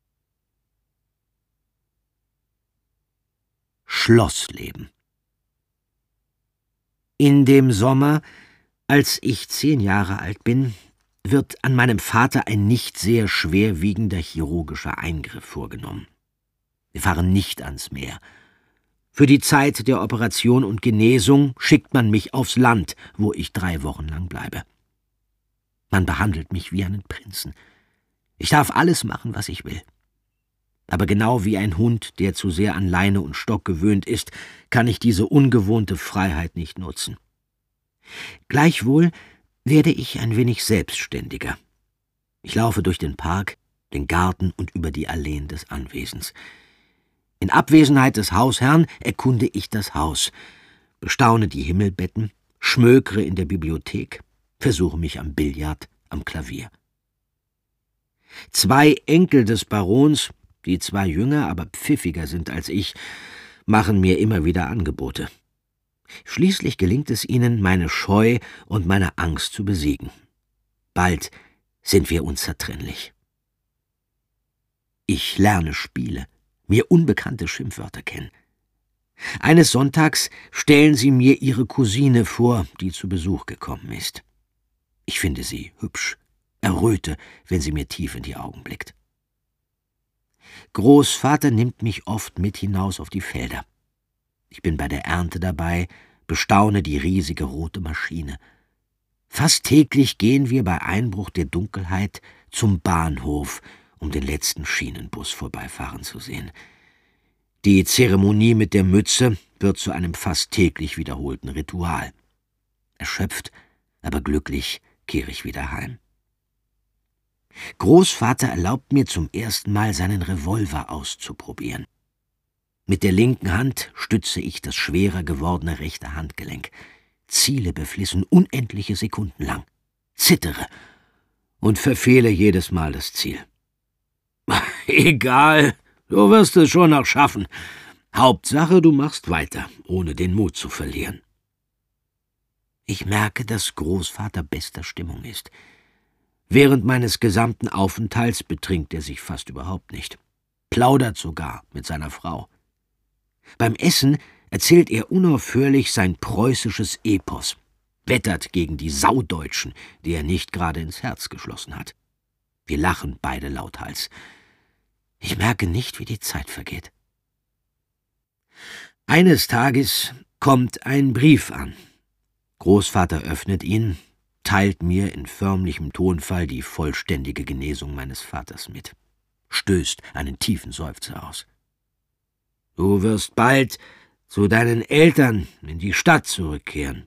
Schlossleben. In dem Sommer, als ich zehn Jahre alt bin, wird an meinem Vater ein nicht sehr schwerwiegender chirurgischer Eingriff vorgenommen. Wir fahren nicht ans Meer. Für die Zeit der Operation und Genesung schickt man mich aufs Land, wo ich drei Wochen lang bleibe. Man behandelt mich wie einen Prinzen. Ich darf alles machen, was ich will. Aber genau wie ein Hund, der zu sehr an Leine und Stock gewöhnt ist, kann ich diese ungewohnte Freiheit nicht nutzen. Gleichwohl werde ich ein wenig selbstständiger. Ich laufe durch den Park, den Garten und über die Alleen des Anwesens. In Abwesenheit des Hausherrn erkunde ich das Haus, bestaune die Himmelbetten, schmökere in der Bibliothek, versuche mich am Billard, am Klavier. Zwei Enkel des Barons, die zwar jünger, aber pfiffiger sind als ich, machen mir immer wieder Angebote. Schließlich gelingt es ihnen, meine Scheu und meine Angst zu besiegen. Bald sind wir unzertrennlich. Ich lerne Spiele, mir unbekannte Schimpfwörter kennen. Eines Sonntags stellen sie mir ihre Cousine vor, die zu Besuch gekommen ist. Ich finde sie hübsch, erröte, wenn sie mir tief in die Augen blickt. Großvater nimmt mich oft mit hinaus auf die Felder. Ich bin bei der Ernte dabei, bestaune die riesige rote Maschine. Fast täglich gehen wir bei Einbruch der Dunkelheit zum Bahnhof, um den letzten Schienenbus vorbeifahren zu sehen. Die Zeremonie mit der Mütze wird zu einem fast täglich wiederholten Ritual. Erschöpft, aber glücklich kehre ich wieder heim. Großvater erlaubt mir zum ersten Mal, seinen Revolver auszuprobieren. Mit der linken Hand stütze ich das schwerer gewordene rechte Handgelenk, ziele beflissen unendliche Sekunden lang, zittere und verfehle jedes Mal das Ziel. Egal, du wirst es schon noch schaffen. Hauptsache, du machst weiter, ohne den Mut zu verlieren. Ich merke, dass Großvater bester Stimmung ist. Während meines gesamten Aufenthalts betrinkt er sich fast überhaupt nicht, plaudert sogar mit seiner Frau. Beim Essen erzählt er unaufhörlich sein preußisches Epos, wettert gegen die Saudeutschen, die er nicht gerade ins Herz geschlossen hat. Wir lachen beide lauthals. Ich merke nicht, wie die Zeit vergeht. Eines Tages kommt ein Brief an. Großvater öffnet ihn, teilt mir in förmlichem Tonfall die vollständige Genesung meines Vaters mit, stößt einen tiefen Seufzer aus. Du wirst bald zu deinen Eltern in die Stadt zurückkehren.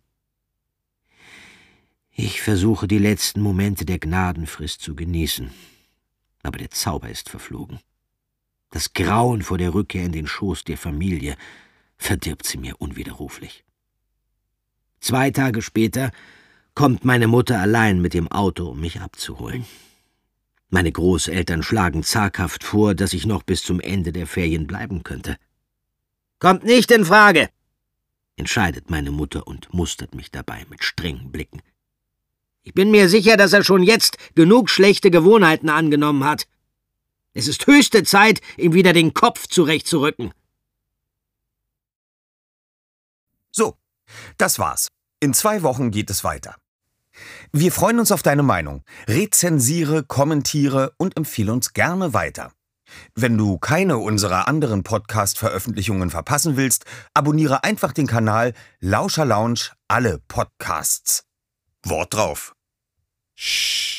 Ich versuche, die letzten Momente der Gnadenfrist zu genießen, aber der Zauber ist verflogen. Das Grauen vor der Rückkehr in den Schoß der Familie verdirbt sie mir unwiderruflich. Zwei Tage später kommt meine Mutter allein mit dem Auto, um mich abzuholen. Meine Großeltern schlagen zaghaft vor, dass ich noch bis zum Ende der Ferien bleiben könnte. »Kommt nicht in Frage«, entscheidet meine Mutter und mustert mich dabei mit strengen Blicken. »Ich bin mir sicher, dass er schon jetzt genug schlechte Gewohnheiten angenommen hat. Es ist höchste Zeit, ihm wieder den Kopf zurechtzurücken.« So, das war's. In zwei Wochen geht es weiter. Wir freuen uns auf deine Meinung. Rezensiere, kommentiere und empfehle uns gerne weiter. Wenn du keine unserer anderen Podcast-Veröffentlichungen verpassen willst, abonniere einfach den Kanal Lauscher Lounge alle Podcasts. Wort drauf. Shh.